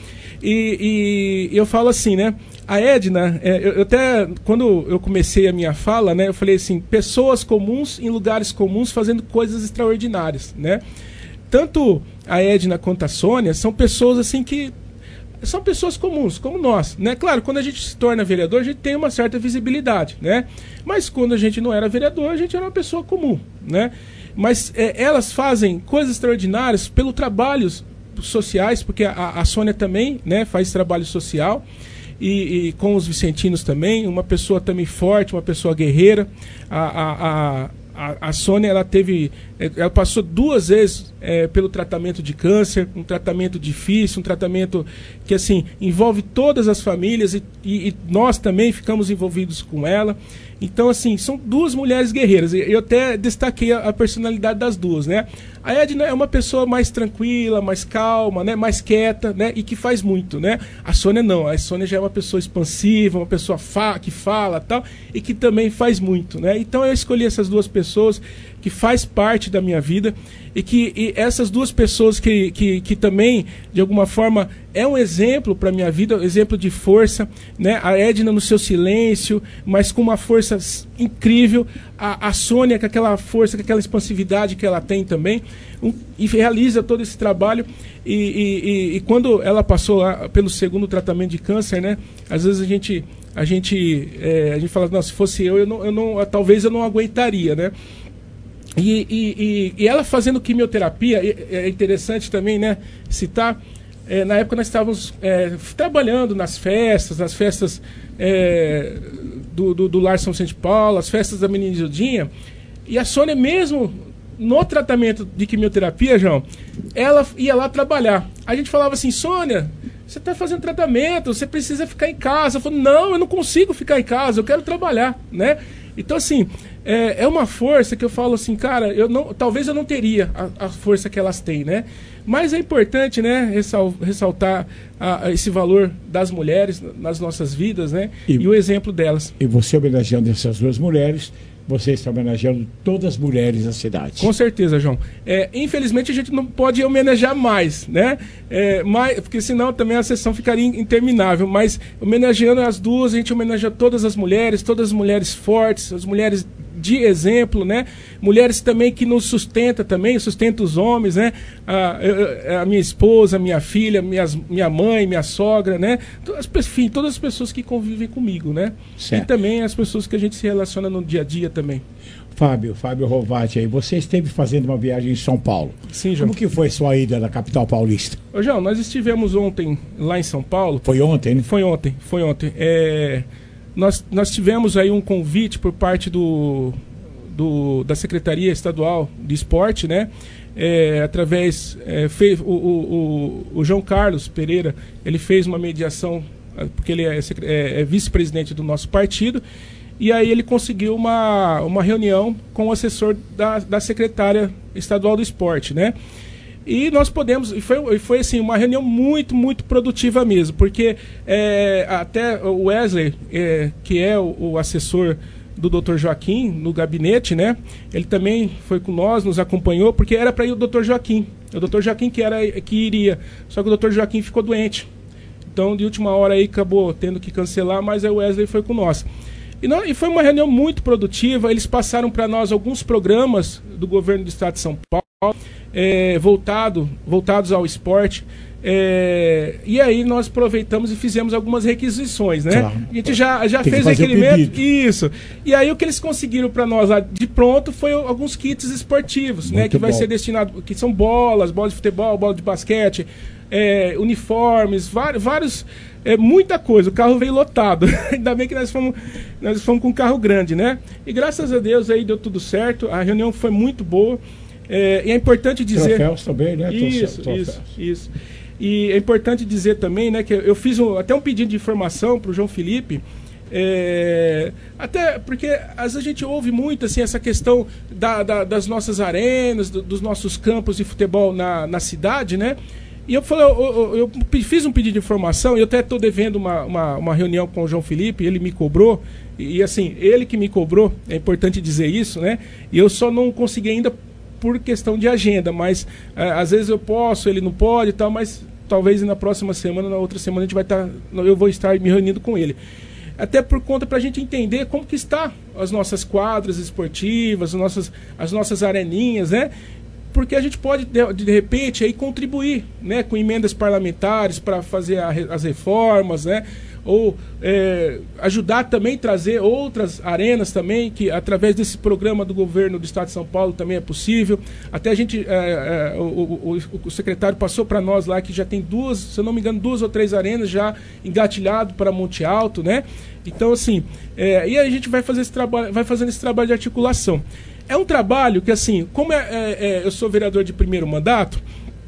E, e eu falo assim, né? A Edna, é, eu, eu até, quando eu comecei a minha fala, né? Eu falei assim, pessoas comuns em lugares comuns fazendo coisas extraordinárias, né? Tanto a Edna quanto a Sônia são pessoas assim que... são pessoas comuns, como nós, né? Claro, quando a gente se torna vereador, a gente tem uma certa visibilidade, né? Mas quando a gente não era vereador, a gente era uma pessoa comum, né? Mas é, elas fazem coisas extraordinárias pelo trabalhos sociais, porque a, a Sônia também, né, faz trabalho social, e, e com os vicentinos também, uma pessoa também forte, uma pessoa guerreira. A, a, a, a, a Sônia, ela teve, ela passou duas vezes é, pelo tratamento de câncer, um tratamento difícil, um tratamento que, assim, envolve todas as famílias, e, e, e nós também ficamos envolvidos com ela. Então, assim, são duas mulheres guerreiras. Eu até destaquei a, a personalidade das duas, né? A Edna é uma pessoa mais tranquila, mais calma, né? Mais quieta, né? E que faz muito, né? A Sônia não. A Sônia já é uma pessoa expansiva, uma pessoa fa que fala tal, e que também faz muito, né? Então eu escolhi essas duas pessoas que faz parte da minha vida, e que e essas duas pessoas que, que, que também, de alguma forma, é um exemplo para a minha vida, um exemplo de força, né? A Edna no seu silêncio, mas com uma força incrível, a, a Sônia com aquela força, com aquela expansividade que ela tem também, um, e realiza todo esse trabalho, e, e, e, e quando ela passou lá pelo segundo tratamento de câncer, né? Às vezes a gente, a gente, é, a gente fala, não, se fosse eu, eu, não, eu não, talvez eu não aguentaria, né? E, e, e ela fazendo quimioterapia, é interessante também, né, citar, é, na época nós estávamos é, trabalhando nas festas, nas festas é, do, do, do Lar São Vicente de Paulo, as festas da Menina Isildinha, e a Sônia mesmo, no tratamento de quimioterapia, João, ela ia lá trabalhar. A gente falava assim, Sônia, você está fazendo tratamento, você precisa ficar em casa. Eu falei, não, eu não consigo ficar em casa, eu quero trabalhar, né? Então, assim, é, é uma força que eu falo assim, cara, eu não, talvez eu não teria a, a força que elas têm, né? Mas é importante, né, ressal, ressaltar a, a esse valor das mulheres nas nossas vidas, né? E, e o exemplo delas. E você homenageando essas duas mulheres, você está homenageando todas as mulheres da cidade. Com certeza, João. É, infelizmente a gente não pode homenagear mais, né? É, mais, porque senão também a sessão ficaria interminável. Mas homenageando as duas, a gente homenageia todas as mulheres, todas as mulheres fortes, as mulheres de exemplo, né? Mulheres também que nos sustentam também, sustentam os homens, né? A, a minha esposa, a minha filha, minhas, minha mãe, minha sogra, né? Todas, enfim, todas as pessoas que convivem comigo, né? Certo. E também as pessoas que a gente se relaciona no dia a dia também. Fábio, Fábio Rovati aí, você esteve fazendo uma viagem em São Paulo. Sim, João. Como que foi sua ida na capital paulista? Ô, João, nós estivemos ontem lá em São Paulo. Foi ontem, né? Foi ontem, foi ontem. É... Nós, nós tivemos aí um convite por parte do, do, da Secretaria Estadual de Esporte, né? É, através, é, fez, o, o, o, o João Carlos Pereira, ele fez uma mediação, porque ele é, é, é vice-presidente do nosso partido, e aí ele conseguiu uma, uma reunião com o assessor da, da Secretária Estadual do Esporte, né? E nós podemos, e foi, foi assim, uma reunião muito, muito produtiva mesmo, porque é, até o Wesley, é, que é o, o assessor do doutor Joaquim no gabinete, né? Ele também foi com nós, nos acompanhou, porque era para ir o doutor Joaquim. O doutor Joaquim que, era, que iria, só que o doutor Joaquim ficou doente. Então, de última hora aí, acabou tendo que cancelar, mas aí o Wesley foi com nós. E, não, e foi uma reunião muito produtiva, eles passaram para nós alguns programas do governo do estado de São Paulo, é, voltado, voltados ao esporte, é, e aí nós aproveitamos e fizemos algumas requisições, né? Claro. A gente já, já fez requerimento, isso, e aí o que eles conseguiram para nós lá de pronto foi alguns kits esportivos, muito, né? Que vai bom. Ser destinado, que são bolas, bolas de futebol, bola de basquete, é, uniformes, vários, vários é, muita coisa. O carro veio lotado. Ainda bem que nós fomos, nós fomos com um carro grande, né? E graças a Deus aí deu tudo certo. A reunião foi muito boa. É, e é importante dizer... Troféus também, né? Isso, Troféus. isso, isso. E é importante dizer também, né, que eu fiz um, até um pedido de informação para o João Felipe, é, até porque às vezes a gente ouve muito assim, essa questão da, da, das nossas arenas, do, dos nossos campos de futebol na, na cidade, né? E eu, falei, eu, eu, eu fiz um pedido de informação, e eu até estou devendo uma, uma, uma reunião com o João Felipe, ele me cobrou, e, e assim, ele que me cobrou, é importante dizer isso, né? E eu só não consegui ainda por questão de agenda, mas é, às vezes eu posso, ele não pode e tal, mas talvez na próxima semana, na outra semana a gente vai estar, eu vou estar me reunindo com ele. Até por conta para a gente entender como que está as nossas quadras esportivas, as nossas, as nossas areninhas, né? Porque a gente pode, de, de repente, aí contribuir, né, com emendas parlamentares para fazer a, as reformas, né? Ou é, ajudar também a trazer outras arenas também, que através desse programa do governo do Estado de São Paulo também é possível. Até a gente, é, é, o, o, o secretário passou para nós lá que já tem duas, se eu não me engano, duas ou três arenas já engatilhado para Monte Alto, né? Então, assim, é, e a gente vai fazer esse trabalho, vai fazendo esse trabalho de articulação. É um trabalho que, assim, como é, é, é, eu sou vereador de primeiro mandato,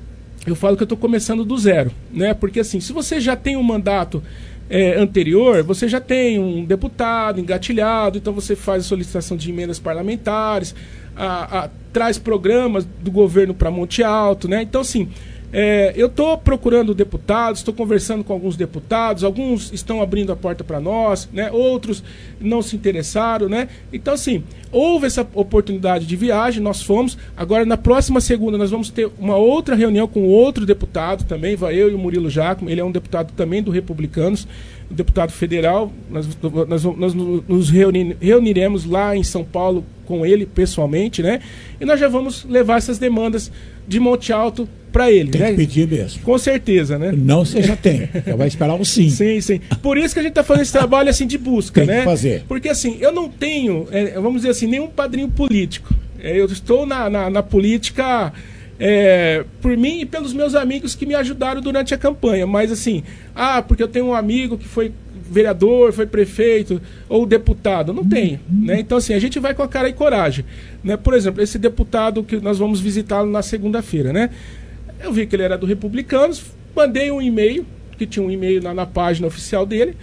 eu falo que eu estou começando do zero, né? Porque, assim, se você já tem um mandato é, anterior, você já tem um deputado engatilhado, então você faz a solicitação de emendas parlamentares, a, a, traz programas do governo para Monte Alto, né? Então, assim, é, eu estou procurando deputados, estou conversando com alguns deputados, alguns estão abrindo a porta para nós, né? Outros não se interessaram, né? Então, assim, houve essa oportunidade de viagem, nós fomos. Agora, na próxima segunda, nós vamos ter uma outra reunião com outro deputado também, vai eu e o Murilo Jacome, ele é um deputado também do Republicanos, um deputado federal. Nós, nós, nós nos reuni, reuniremos lá em São Paulo com ele pessoalmente, né? E nós já vamos levar essas demandas de Monte Alto para ele. Tem né? que pedir mesmo. Com certeza, né? Não, você já tem. Já vai esperar o sim. Sim, sim. Por isso que a gente está fazendo esse trabalho assim de busca, tem né? Que fazer. Porque assim, eu não tenho, é, vamos dizer assim, nenhum padrinho político. É, eu estou na, na, na política é, por mim e pelos meus amigos que me ajudaram durante a campanha. Mas assim, ah, porque eu tenho um amigo que foi vereador, foi prefeito ou deputado. Não tenho, né? Então assim, a gente vai com a cara e coragem, né? Por exemplo, esse deputado que nós vamos visitá-lo na segunda-feira, né? Eu vi que ele era do Republicanos, mandei um e-mail, que tinha um e-mail na, na página oficial dele.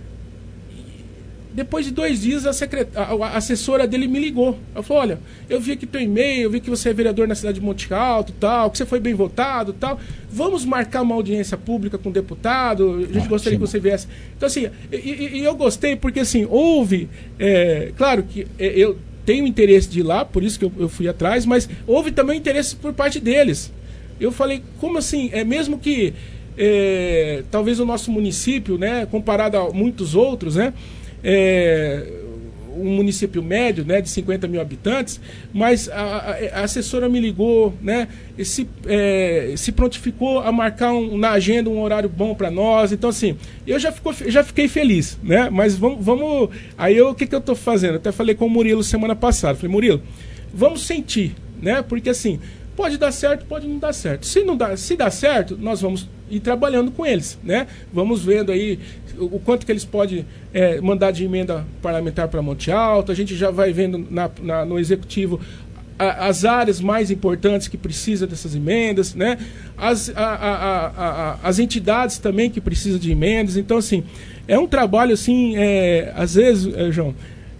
Depois de dois dias, a, secret... a assessora dele me ligou. Ela falou, olha, eu vi aqui teu e-mail, eu vi que você é vereador na cidade de Monte Alto, tal, que você foi bem votado, tal. Vamos marcar uma audiência pública com o deputado, a gente Ótimo. gostaria que você viesse. Então, assim, e, e, e eu gostei porque, assim, houve... É, claro que eu tenho interesse de ir lá, por isso que eu, eu fui atrás, mas houve também interesse por parte deles. Eu falei, como assim? É mesmo que é, talvez o nosso município, né, comparado a muitos outros, né, é, um município médio, né, de cinquenta mil habitantes, mas a, a, a assessora me ligou, né, e se, é, se prontificou a marcar um, na agenda um horário bom para nós. Então, assim, eu já, ficou, já fiquei feliz, né, mas vamos, vamos aí eu, o que, que eu estou fazendo? Eu até falei com o Murilo semana passada, falei, Murilo, vamos sentir, né, porque assim, pode dar certo, pode não dar certo. Se não dá, se dá certo, nós vamos ir trabalhando com eles, né? Vamos vendo aí o, o quanto que eles podem é, mandar de emenda parlamentar para Monte Alto. A gente já vai vendo na, na, no executivo a, as áreas mais importantes que precisam dessas emendas, né? As, a, a, a, a, as entidades também que precisam de emendas. Então, assim, é um trabalho assim, é, às vezes, é, João,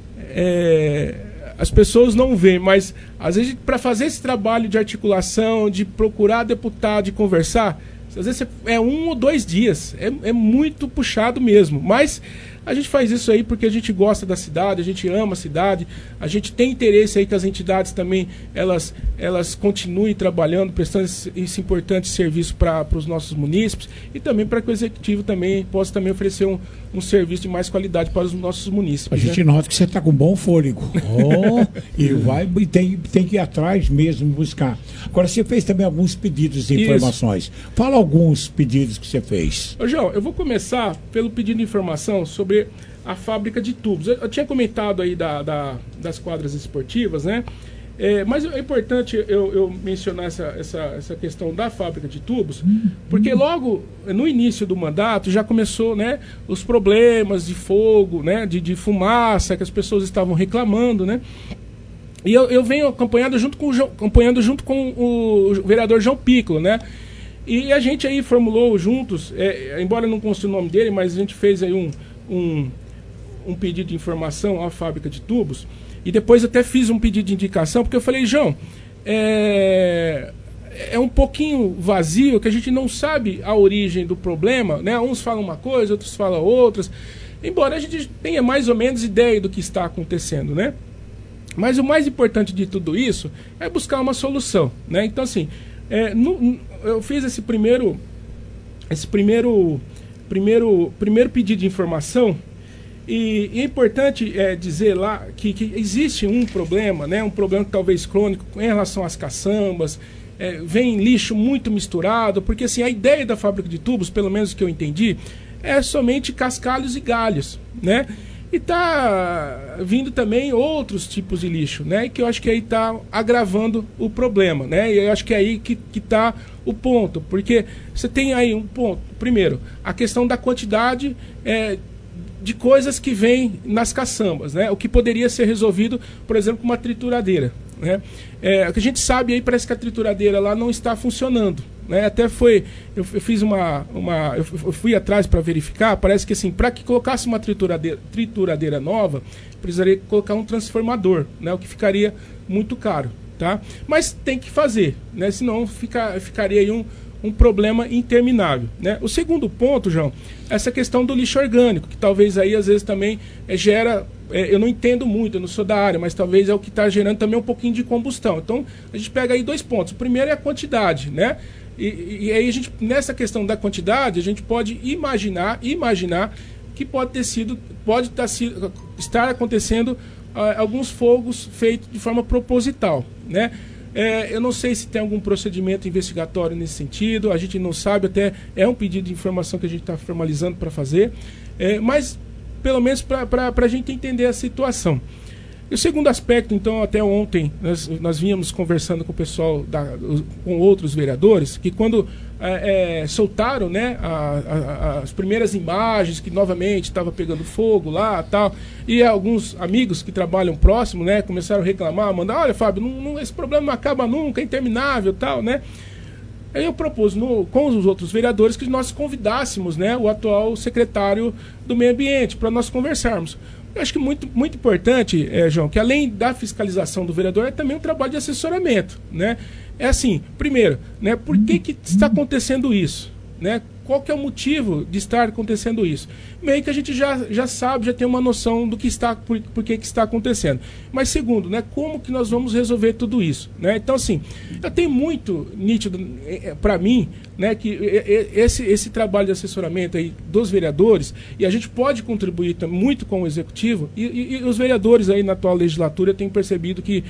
é, as pessoas não veem, mas às vezes para fazer esse trabalho de articulação, de procurar deputado, de conversar, às vezes é um ou dois dias, é, é muito puxado mesmo, mas a gente faz isso aí porque a gente gosta da cidade, a gente ama a cidade, a gente tem interesse aí que as entidades também, elas, elas continuem trabalhando, prestando esse, esse importante serviço para os nossos munícipes e também para que o executivo também possa também oferecer um, um serviço de mais qualidade para os nossos munícipes. A gente né? nota que você está com bom fôlego. Oh, e vai, e tem, tem que ir atrás mesmo, buscar. Agora, você fez também alguns pedidos de informações. Isso. Fala alguns pedidos que você fez. Ô, João, eu vou começar pelo pedido de informação sobre a fábrica de tubos. Eu, eu tinha comentado aí da, da, das quadras esportivas, né? É, mas é importante eu, eu mencionar essa, essa, essa questão da fábrica de tubos, porque logo no início do mandato já começou, né, os problemas de fogo, né, de, de fumaça que as pessoas estavam reclamando, né? E eu, eu venho acompanhando junto com o, acompanhando junto com o vereador João Piccolo, né? E a gente aí formulou juntos, é, embora não conste o nome dele, mas a gente fez aí um, um, um pedido de informação à fábrica de tubos, e depois até fiz um pedido de indicação, porque eu falei, João, é, é um pouquinho vazio, que a gente não sabe a origem do problema, né? Uns falam uma coisa, outros falam outras, embora a gente tenha mais ou menos ideia do que está acontecendo, né? Mas o mais importante de tudo isso é buscar uma solução, né? Então, assim, é, no, eu fiz esse primeiro, esse primeiro, primeiro, primeiro pedido de informação, e, e é importante é, dizer lá que, que existe um problema, né? Um problema talvez crônico em relação às caçambas, é, vem lixo muito misturado, porque assim, a ideia da fábrica de tubos, pelo menos que eu entendi, é somente cascalhos e galhos, né? E tá vindo também outros tipos de lixo, né? Que eu acho que aí tá agravando o problema, né? E eu acho que é aí que, que tá o ponto, porque você tem aí um ponto. Primeiro, a questão da quantidade é, de coisas que vêm nas caçambas, né? O que poderia ser resolvido, por exemplo, com uma trituradeira, né? É, o que a gente sabe aí, parece que a trituradeira lá não está funcionando, né? Até foi, eu, eu fiz uma, uma eu fui atrás para verificar, parece que assim, para que colocasse uma trituradeira, trituradeira nova, precisaria colocar um transformador, né? O que ficaria muito caro, tá? Mas tem que fazer, né? Senão fica, ficaria aí um, um problema interminável, né? O segundo ponto, João, essa questão do lixo orgânico, que talvez aí às vezes também é, gera, é, eu não entendo muito, eu não sou da área, mas talvez é o que está gerando também um pouquinho de combustão. Então a gente pega aí dois pontos. O primeiro é a quantidade, né? E, e aí a gente, nessa questão da quantidade, a gente pode imaginar, imaginar que pode ter sido, pode tá, estar acontecendo uh, alguns fogos feitos de forma proposital, né? É, eu não sei se tem algum procedimento investigatório nesse sentido, a gente não sabe, até é um pedido de informação que a gente está formalizando para fazer, é, mas pelo menos para a gente entender a situação. E o segundo aspecto, então, até ontem, nós, nós vínhamos conversando com o pessoal, da, com outros vereadores, que quando é, é, soltaram, né, a, a, as primeiras imagens, que novamente estava pegando fogo lá tal, e alguns amigos que trabalham próximo, né, começaram a reclamar, mandar, olha, Fábio, não, não, esse problema não acaba nunca, é interminável tal, né? Aí eu propus no, com os outros vereadores que nós convidássemos, né, o atual secretário do Meio Ambiente para nós conversarmos. Eu acho que muito, muito importante, é, João, que além da fiscalização do vereador, é também um trabalho de assessoramento, né? É assim, primeiro, né, por que que está acontecendo isso, né? Qual que é o motivo de estar acontecendo isso? Meio que a gente já, já sabe, já tem uma noção do que está, por, por que que está acontecendo. Mas segundo, né, como que nós vamos resolver tudo isso, né? Então, assim, eu tenho muito nítido para mim, né, que esse, esse trabalho de assessoramento aí dos vereadores, e a gente pode contribuir muito com o executivo, e, e, e os vereadores aí na atual legislatura têm percebido que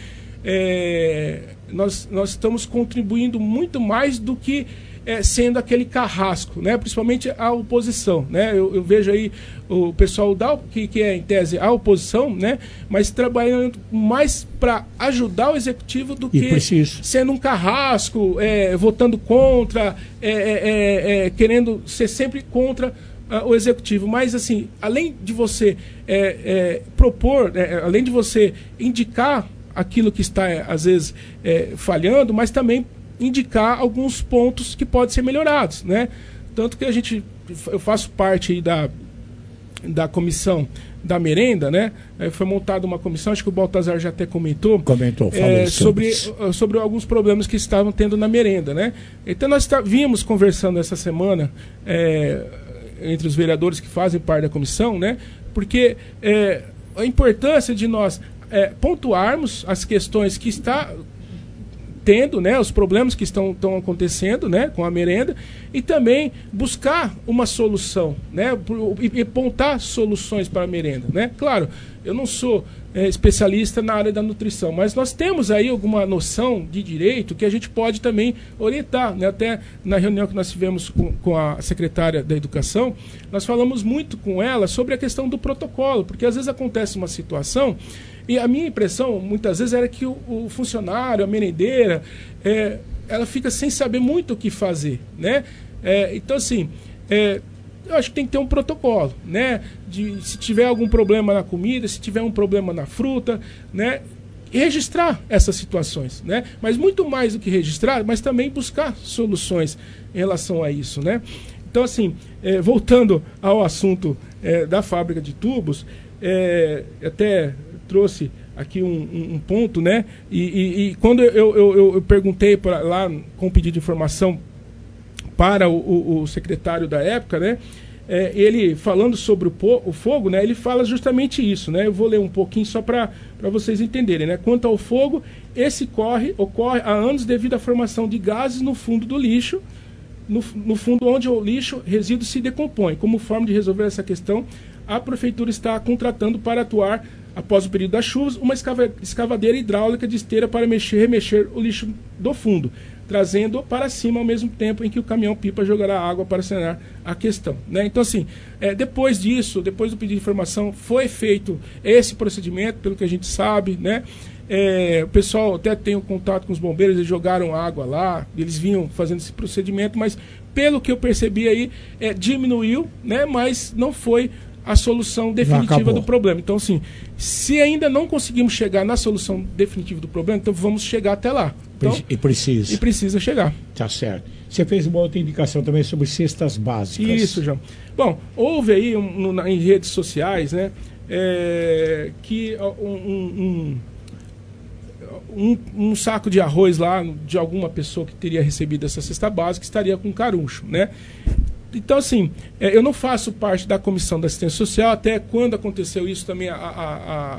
é, nós, nós estamos contribuindo muito mais do que É, sendo aquele carrasco, né? Principalmente a oposição, né? Eu, eu vejo aí o pessoal da, que, que é em tese a oposição, né? Mas trabalhando mais para ajudar o executivo do que sendo um carrasco, é, votando contra, é, é, é, querendo ser sempre contra uh, o executivo. Mas assim, além de você é, é, propor, é, além de você indicar aquilo que está é, às vezes é, falhando, mas também indicar alguns pontos que podem ser melhorados, né? Tanto que a gente, eu faço parte aí da, da comissão da merenda, né? É, foi montada uma comissão, acho que o Baltazar já até comentou, comentou é, sobre, sobre alguns problemas que estavam tendo na merenda, né? Então nós tá, vínhamos conversando essa semana é, entre os vereadores que fazem parte da comissão, né? Porque é, a importância de nós é, pontuarmos as questões que está tendo, né, os problemas que estão, estão acontecendo, né, com a merenda, e também buscar uma solução, né, e, e apontar soluções para a merenda, né. Claro, eu não sou é, especialista na área da nutrição, mas nós temos aí alguma noção de direito que a gente pode também orientar, né. Até na reunião que nós tivemos com, com a secretária da Educação, nós falamos muito com ela sobre a questão do protocolo, porque às vezes acontece uma situação. E a minha impressão, muitas vezes, era que o, o funcionário, a merendeira, é, ela fica sem saber muito o que fazer, né? É, então, assim, é, eu acho que tem que ter um protocolo, né? De, se tiver algum problema na comida, se tiver um problema na fruta, né? registrar essas situações, né? Mas muito mais do que registrar, mas também buscar soluções em relação a isso, né? Então, assim, é, voltando ao assunto é, da fábrica de tubos, é, até trouxe aqui um, um, um ponto, né? E, e, e quando eu, eu, eu perguntei pra, lá com pedido de informação para o, o, o secretário da época, né? É, ele falando sobre o, po, o fogo, né? Ele fala justamente isso, né? Eu vou ler um pouquinho só para vocês entenderem, né? Quanto ao fogo, esse corre, ocorre há anos devido à formação de gases no fundo do lixo, no, no fundo onde o lixo resíduo se decompõe. Como forma de resolver essa questão, a prefeitura está contratando para atuar, após o período das chuvas, uma escava, escavadeira hidráulica de esteira para mexer, remexer o lixo do fundo, trazendo para cima ao mesmo tempo em que o caminhão-pipa jogará água para sanar a questão, né? Então, assim, é, depois disso, depois do pedido de informação, foi feito esse procedimento, pelo que a gente sabe, né? É, o pessoal até tem um contato com os bombeiros, eles jogaram água lá, eles vinham fazendo esse procedimento, mas pelo que eu percebi aí, é, diminuiu, né? Mas não foi a solução definitiva do problema. Então, assim, se ainda não conseguimos chegar na solução definitiva do problema, então vamos chegar até lá. Então, e precisa. E precisa chegar. Tá certo. Você fez uma outra indicação também sobre cestas básicas. Isso, João. Bom, houve aí um, um, em redes sociais, né, é, que um, um, um, um saco de arroz lá de alguma pessoa que teria recebido essa cesta básica estaria com caruncho, né? Então, assim, eu não faço parte da Comissão da Assistência Social, até quando aconteceu isso também, a, a,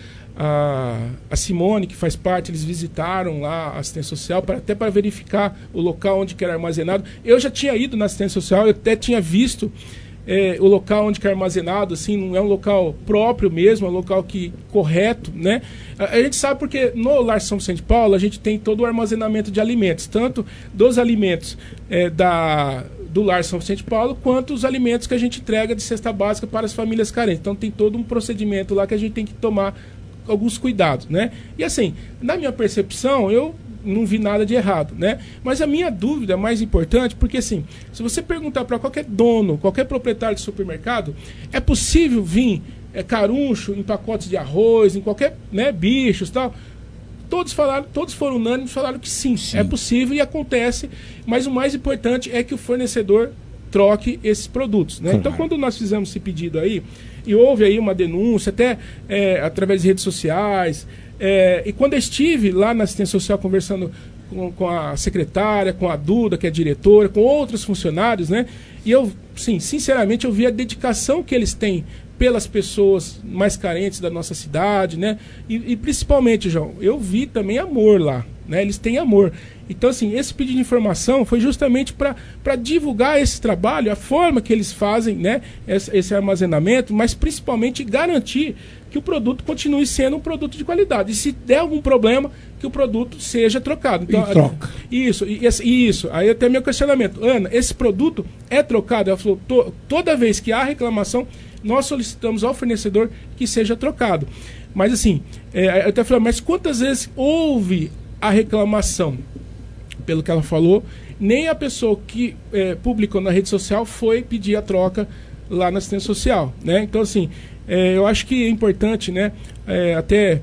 a, a Simone, que faz parte, eles visitaram lá a Assistência Social, para, até para verificar o local onde que era armazenado. Eu já tinha ido na Assistência Social, eu até tinha visto é, o local onde que é armazenado, assim, não é um local próprio mesmo, é um local que, correto, né? A, a gente sabe porque no Lar São Vicente de Paulo a gente tem todo o armazenamento de alimentos, tanto dos alimentos é, da... do Lar São Vicente de Paulo, quanto os alimentos que a gente entrega de cesta básica para as famílias carentes. Então tem todo um procedimento lá que a gente tem que tomar alguns cuidados, né? E assim, na minha percepção, eu não vi nada de errado, né? Mas a minha dúvida é mais importante, porque assim, se você perguntar para qualquer dono, qualquer proprietário de supermercado, é possível vir é, caruncho em pacotes de arroz, em qualquer, né, bichos e tal? Todos falaram, todos foram unânimes, falaram que sim, sim, é possível e acontece, mas o mais importante é que o fornecedor troque esses produtos, né? Claro. Então, quando nós fizemos esse pedido aí, e houve aí uma denúncia, até é, através de redes sociais, é, e quando eu estive lá na assistência social conversando com, com a secretária, com a Duda, que é a diretora, com outros funcionários, né? E eu, sim, sinceramente, eu vi a dedicação que eles têm pelas pessoas mais carentes da nossa cidade, né? E, e principalmente, João, eu vi também amor lá, né? Eles têm amor. Então, assim, esse pedido de informação foi justamente para divulgar esse trabalho, a forma que eles fazem, né, esse, esse armazenamento, mas principalmente garantir que o produto continue sendo um produto de qualidade. E se der algum problema, que o produto seja trocado. Então, e troca. Isso, isso. Aí até meu questionamento. Ana, esse produto é trocado? Ela falou, to, toda vez que há reclamação, nós solicitamos ao fornecedor que seja trocado. Mas assim, é, eu até falei, mas quantas vezes houve a reclamação? Pelo que ela falou, nem a pessoa que é, publicou na rede social foi pedir a troca lá na assistência social, né? Então, assim, é, eu acho que é importante, né, é, até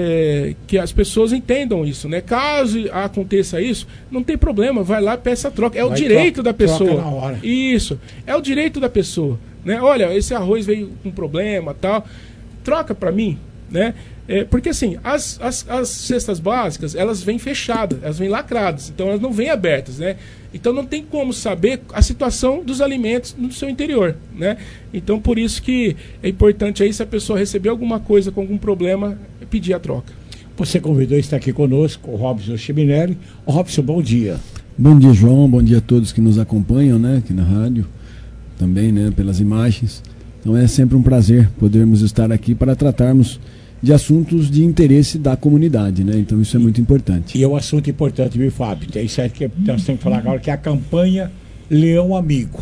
é, que as pessoas entendam isso, né? Caso aconteça isso, não tem problema, vai lá, peça a troca. É o vai, direito troca, da pessoa. Troca na hora. Isso, é o direito da pessoa, né? Olha, esse arroz veio com problema, tal, troca para mim, né? É, porque assim, as, as, as cestas básicas, elas vêm fechadas, elas vêm lacradas, então elas não vêm abertas, né? Então não tem como saber a situação dos alimentos no seu interior, né? Então por isso que é importante aí, se a pessoa receber alguma coisa com algum problema, pedir a troca. Você convidou, está aqui conosco, o Robson Chiminelli. Robson, bom dia. Bom dia, João, bom dia a todos que nos acompanham, né, aqui na rádio, também, né, pelas imagens. Então é sempre um prazer podermos estar aqui para tratarmos de assuntos de interesse da comunidade, né? Então isso é muito importante. E é um assunto importante, viu, Fábio? É isso aí que nós temos que falar agora, que é a campanha Leão Amigo.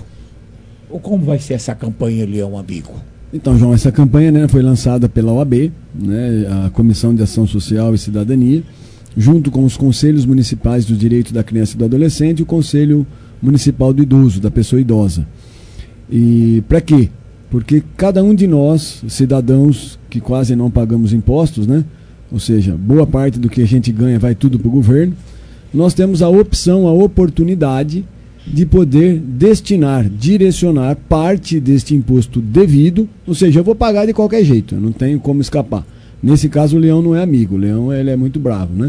Ou como vai ser essa campanha Leão Amigo? Então, João, essa campanha, né, foi lançada pela O A B, né, a Comissão de Ação Social e Cidadania, junto com os Conselhos Municipais do Direito da Criança e do Adolescente e o Conselho Municipal do Idoso, da Pessoa Idosa. E para quê? Porque cada um de nós, cidadãos que quase não pagamos impostos, né, ou seja, boa parte do que a gente ganha vai tudo para o governo, nós temos a opção, a oportunidade de poder destinar, direcionar parte deste imposto devido, ou seja, eu vou pagar de qualquer jeito, eu não tenho como escapar. Nesse caso o leão não é amigo, o leão ele é muito bravo, né?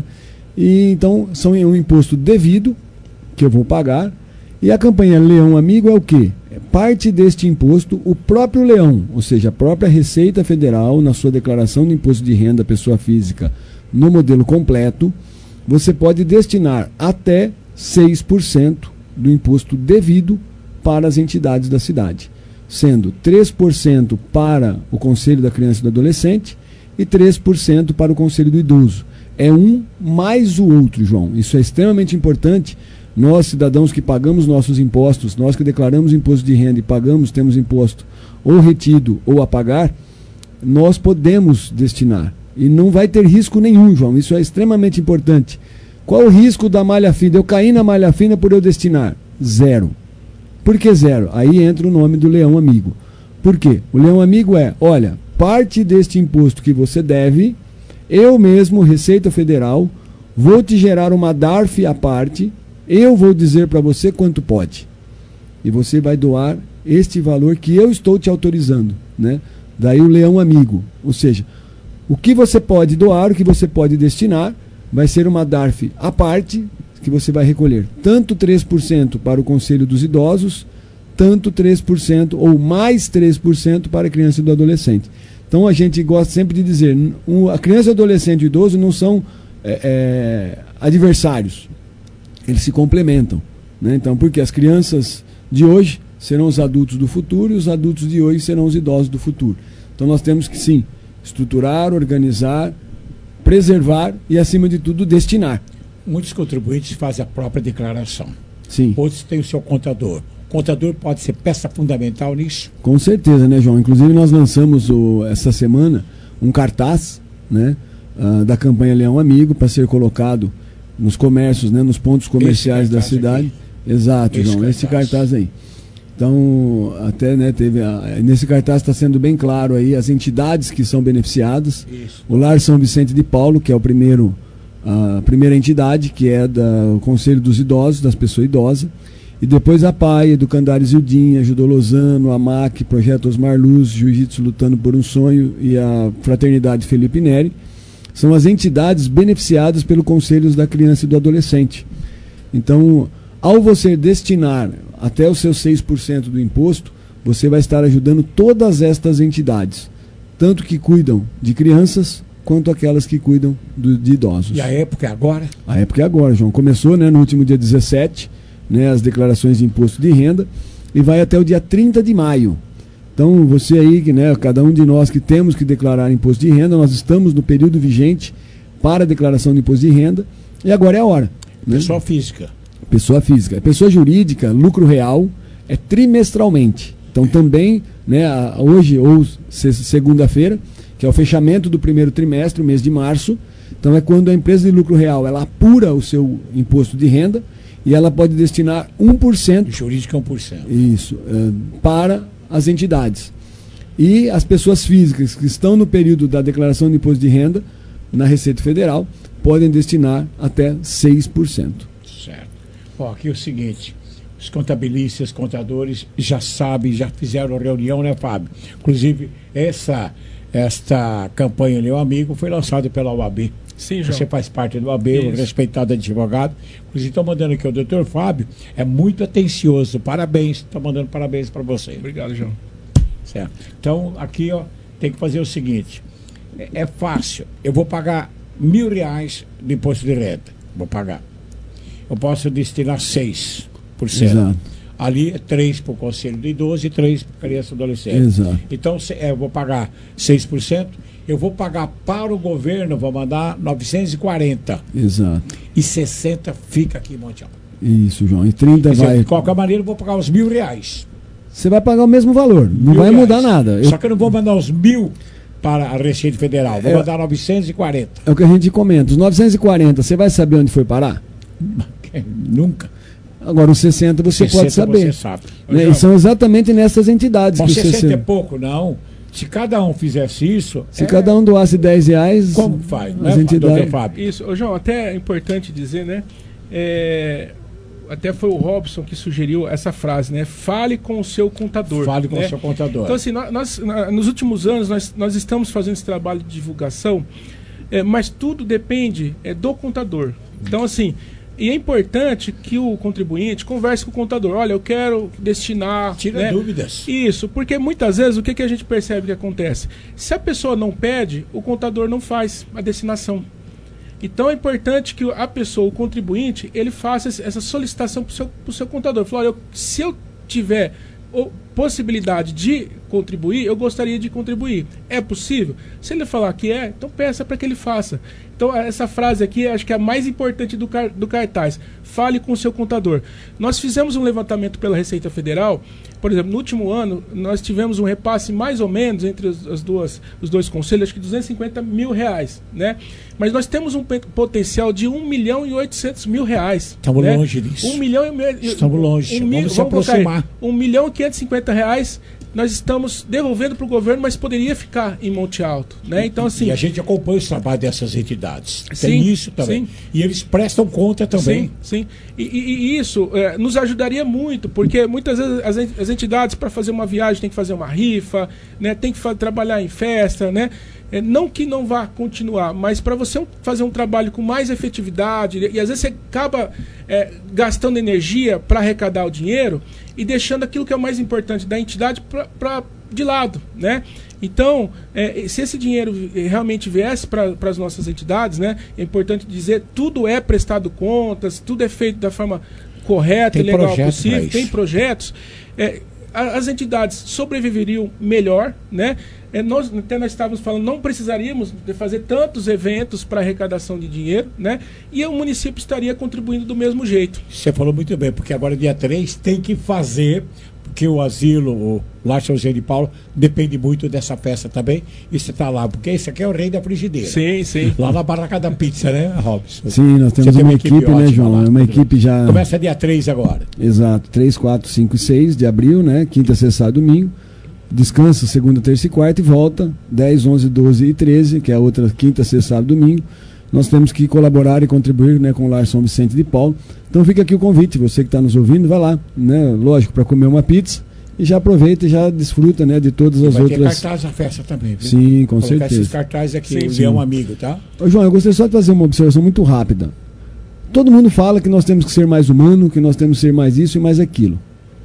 E então são um imposto devido que eu vou pagar, e a campanha Leão Amigo é o quê? É parte deste imposto, o próprio leão, ou seja, a própria Receita Federal, na sua declaração de imposto de renda pessoa física, no modelo completo, você pode destinar até seis por cento do imposto devido para as entidades da cidade, sendo três por cento para o Conselho da Criança e do Adolescente e três por cento para o Conselho do Idoso. É um mais o outro, João. Isso é extremamente importante. Nós, cidadãos que pagamos nossos impostos, nós que declaramos imposto de renda e pagamos, temos imposto ou retido ou a pagar, nós podemos destinar. E não vai ter risco nenhum, João. Isso é extremamente importante. Qual o risco da malha fina? Eu caí na malha fina por eu destinar? Zero. Por que zero? Aí entra o nome do Leão Amigo. Por quê? O Leão Amigo é, olha, parte deste imposto que você deve, eu mesmo, Receita Federal, vou te gerar uma D A R F à parte, eu vou dizer para você quanto pode. E você vai doar este valor que eu estou te autorizando, né? Daí o Leão Amigo. Ou seja, o que você pode doar, o que você pode destinar, vai ser uma D A R F à parte que você vai recolher. Tanto três por cento para o Conselho dos Idosos, tanto três por cento ou mais três por cento para a criança e do adolescente. Então a gente gosta sempre de dizer, a criança, o adolescente e o idoso não são é, é, adversários. Eles se complementam, né? Então, porque as crianças de hoje serão os adultos do futuro e os adultos de hoje serão os idosos do futuro. Então nós temos que sim, estruturar, organizar, preservar e, acima de tudo, destinar. Muitos contribuintes fazem a própria declaração. Sim. Outros têm o seu contador. O contador pode ser peça fundamental nisso? Com certeza, né, João? Inclusive nós lançamos o, essa semana um cartaz, né, uh, da campanha Leão Amigo para ser colocado nos comércios, né, nos pontos comerciais da cidade. Aqui. Exato, esse João, cartaz. Esse cartaz aí. Então, até, né, teve a, nesse cartaz está sendo bem claro aí as entidades que são beneficiadas. Isso. O Lar São Vicente de Paulo, que é o primeiro, a primeira entidade, que é do Conselho dos Idosos, das pessoas idosas. E depois a P A I, Educandário Zildinha, Judô Lozano, a M A C, Projeto Osmar Luz, Jiu-Jitsu Lutando por um Sonho e a Fraternidade Felipe Neri. São as entidades beneficiadas pelo Conselho da Criança e do Adolescente. Então, ao você destinar até os seus seis por cento do imposto, você vai estar ajudando todas estas entidades, tanto que cuidam de crianças, quanto aquelas que cuidam do, de idosos. E a época é agora? A época é agora, João. Começou, né, no último dia dezessete, né, as declarações de imposto de renda, e vai até o dia trinta de maio. Então, você aí, né, cada um de nós que temos que declarar imposto de renda, nós estamos no período vigente para a declaração de imposto de renda, e agora é a hora. Né? Pessoa física. Pessoa física. Pessoa jurídica, lucro real, é trimestralmente. Então, também, né, hoje ou segunda-feira, que é o fechamento do primeiro trimestre, o mês de março, então é quando a empresa de lucro real, ela apura o seu imposto de renda, e ela pode destinar um por cento. Jurídica um por cento. Isso, é, para as entidades. E as pessoas físicas que estão no período da declaração de imposto de renda, na Receita Federal, podem destinar até seis por cento. Certo. Ó, aqui é o seguinte, os contabilistas, contadores já sabem, já fizeram reunião, né, Fábio? Inclusive, essa, esta campanha Leão Amigo foi lançada pela O A B. Sim, João. Você faz parte do A B, um respeitado advogado. Inclusive, estou mandando aqui o doutor Fábio, é muito atencioso. Parabéns, estou mandando parabéns para você. Obrigado, João. Certo. Então, aqui, ó, tem que fazer o seguinte: é, é fácil. Eu vou pagar mil reais de imposto de renda. Vou pagar. Eu posso destinar seis por cento. Exato. Ali é três para o Conselho do Idoso e três para a criança e adolescente. Exato. Então, se, é, eu vou pagar seis por cento. Eu vou pagar para o governo, vou mandar novecentos e quarenta. Exato. E sessenta fica aqui em Monte Alto. Isso, João. E trinta dizer, vai... De qualquer maneira, eu vou pagar os mil reais. Você vai pagar o mesmo valor. Não mil vai reais. mudar nada. Só eu... que eu não vou mandar os mil para a Receita Federal. Vou é... mandar novecentos e quarenta. É o que a gente comenta. Os novecentos e quarenta, você vai saber onde foi parar? Nunca. Agora, os sessenta você sessenta pode saber. Você sabe. Né? E são exatamente nessas entidades. Bom, que sessenta você... é pouco, não. Se cada um fizesse isso... Se é... cada um doasse dez reais... Como faz, as né, entidades... Fábio? Isso, ô, João, até é importante dizer, né? É... Até foi o Robson que sugeriu essa frase, né? Fale com o seu contador. Fale com né? o seu contador. Então, assim, nós, nós, nos últimos anos, nós, nós estamos fazendo esse trabalho de divulgação, é, mas tudo depende é, do contador. Então, assim, e é importante que o contribuinte converse com o contador. Olha, eu quero destinar... Tira né? dúvidas. Isso, porque muitas vezes o que, que a gente percebe que acontece? Se a pessoa não pede, o contador não faz a destinação. Então é importante que a pessoa, o contribuinte, ele faça essa solicitação para o seu, pro seu contador. Fala, olha, eu, se eu tiver ou, possibilidade de contribuir, eu gostaria de contribuir. É possível? Se ele falar que é, então peça para que ele faça. Então essa frase aqui acho que é a mais importante do, car do cartaz. Fale com o seu contador. Nós fizemos um levantamento pela Receita Federal. Por exemplo, no último ano, nós tivemos um repasse mais ou menos entre as, as duas, os dois conselhos, acho que duzentos e cinquenta mil reais, né? Mas nós temos um potencial de um milhão e oitocentos mil reais. Estamos né? longe disso. um milhão e... Estamos longe, um mil, vamos se vamos aproximar. um milhão e quinhentos e cinquenta reais nós estamos devolvendo para o governo, mas poderia ficar em Monte Alto, né? Então, assim... E a gente acompanha o trabalho dessas entidades. Sim, Tem isso também. Sim. E eles prestam conta também. Sim, sim. E, e, e isso é, nos ajudaria muito, porque muitas vezes as, as entidades, para fazer uma viagem, tem que fazer uma rifa, né? Tem que trabalhar em festa, né? É, não que não vá continuar, mas para você fazer um trabalho com mais efetividade, e às vezes você acaba é, gastando energia para arrecadar o dinheiro e deixando aquilo que é o mais importante da entidade para de lado, né? Então, é, se esse dinheiro realmente viesse para as nossas entidades, né? É importante dizer, tudo é prestado contas, tudo é feito da forma correta e legal possível, tem projetos. É, as entidades sobreviveriam melhor, né? É, nós, até nós estávamos falando, não precisaríamos de fazer tantos eventos para arrecadação de dinheiro, né? E o município estaria contribuindo do mesmo jeito. Você falou muito bem, porque agora dia três tem que fazer, porque o asilo, o Lar São José de Paulo, depende muito dessa festa também. E você está lá, porque esse aqui é o rei da frigideira. Sim, sim. Lá na Barraca da Pizza, né, Robson? Sim, nós temos uma, uma equipe, equipe né, João? É uma equipe já... Começa dia três agora. Exato, três, quatro, cinco e seis de abril, né? Quinta, sexta, sábado, domingo. Descansa segunda, terça e quarta e volta dez, onze, doze e treze, que é a outra quinta, sexta, sábado, domingo. Nós temos que colaborar e contribuir, né, com o Lar São Vicente de Paulo. Então fica aqui o convite, você que está nos ouvindo, vai lá, né? Lógico, para comer uma pizza e já aproveita e já desfruta, né, de todas as vai outras... Vai ter cartaz na festa também, viu? Sim, com Colocar certeza. esses cartazes aqui, sim, o sim. Leão Amigo, tá? Ô, João, eu gostaria só de fazer uma observação muito rápida. Todo mundo fala que nós temos que ser mais humano, que nós temos que ser mais isso e mais aquilo.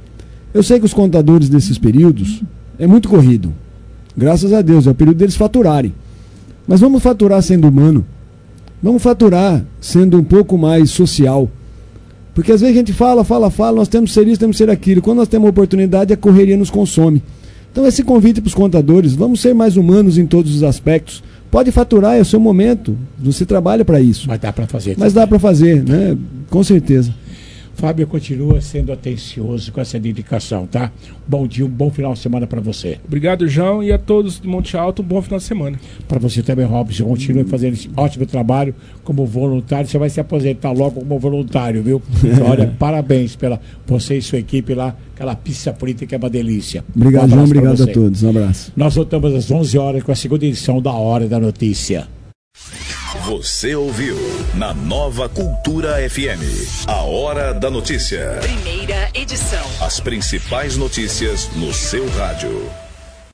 Eu sei que os contadores desses períodos é muito corrido. Graças a Deus, é o período deles faturarem. Mas vamos faturar sendo humano. Vamos faturar sendo um pouco mais social. Porque às vezes a gente fala, fala, fala, nós temos que ser isso, temos que ser aquilo. Quando nós temos uma oportunidade, a correria nos consome. Então esse convite para os contadores, vamos ser mais humanos em todos os aspectos. Pode faturar, é o seu momento. Você trabalha para isso. Mas dá para fazer. Mas dá para fazer, né? Com certeza. Fábio continua sendo atencioso com essa dedicação, tá? Bom dia, um bom final de semana para você. Obrigado, João, e a todos de Monte Alto, um bom final de semana. Para você também, Robson, continue fazendo esse ótimo trabalho como voluntário. Você vai se aposentar logo como voluntário, viu? Então, olha, parabéns pela você e sua equipe lá, aquela pista política que é uma delícia. Obrigado, um João, obrigado a todos. Um abraço. Nós voltamos às onze horas com a segunda edição da Hora da Notícia. Você ouviu na Nova Cultura F M, a Hora da Notícia. Primeira edição. As principais notícias no seu rádio.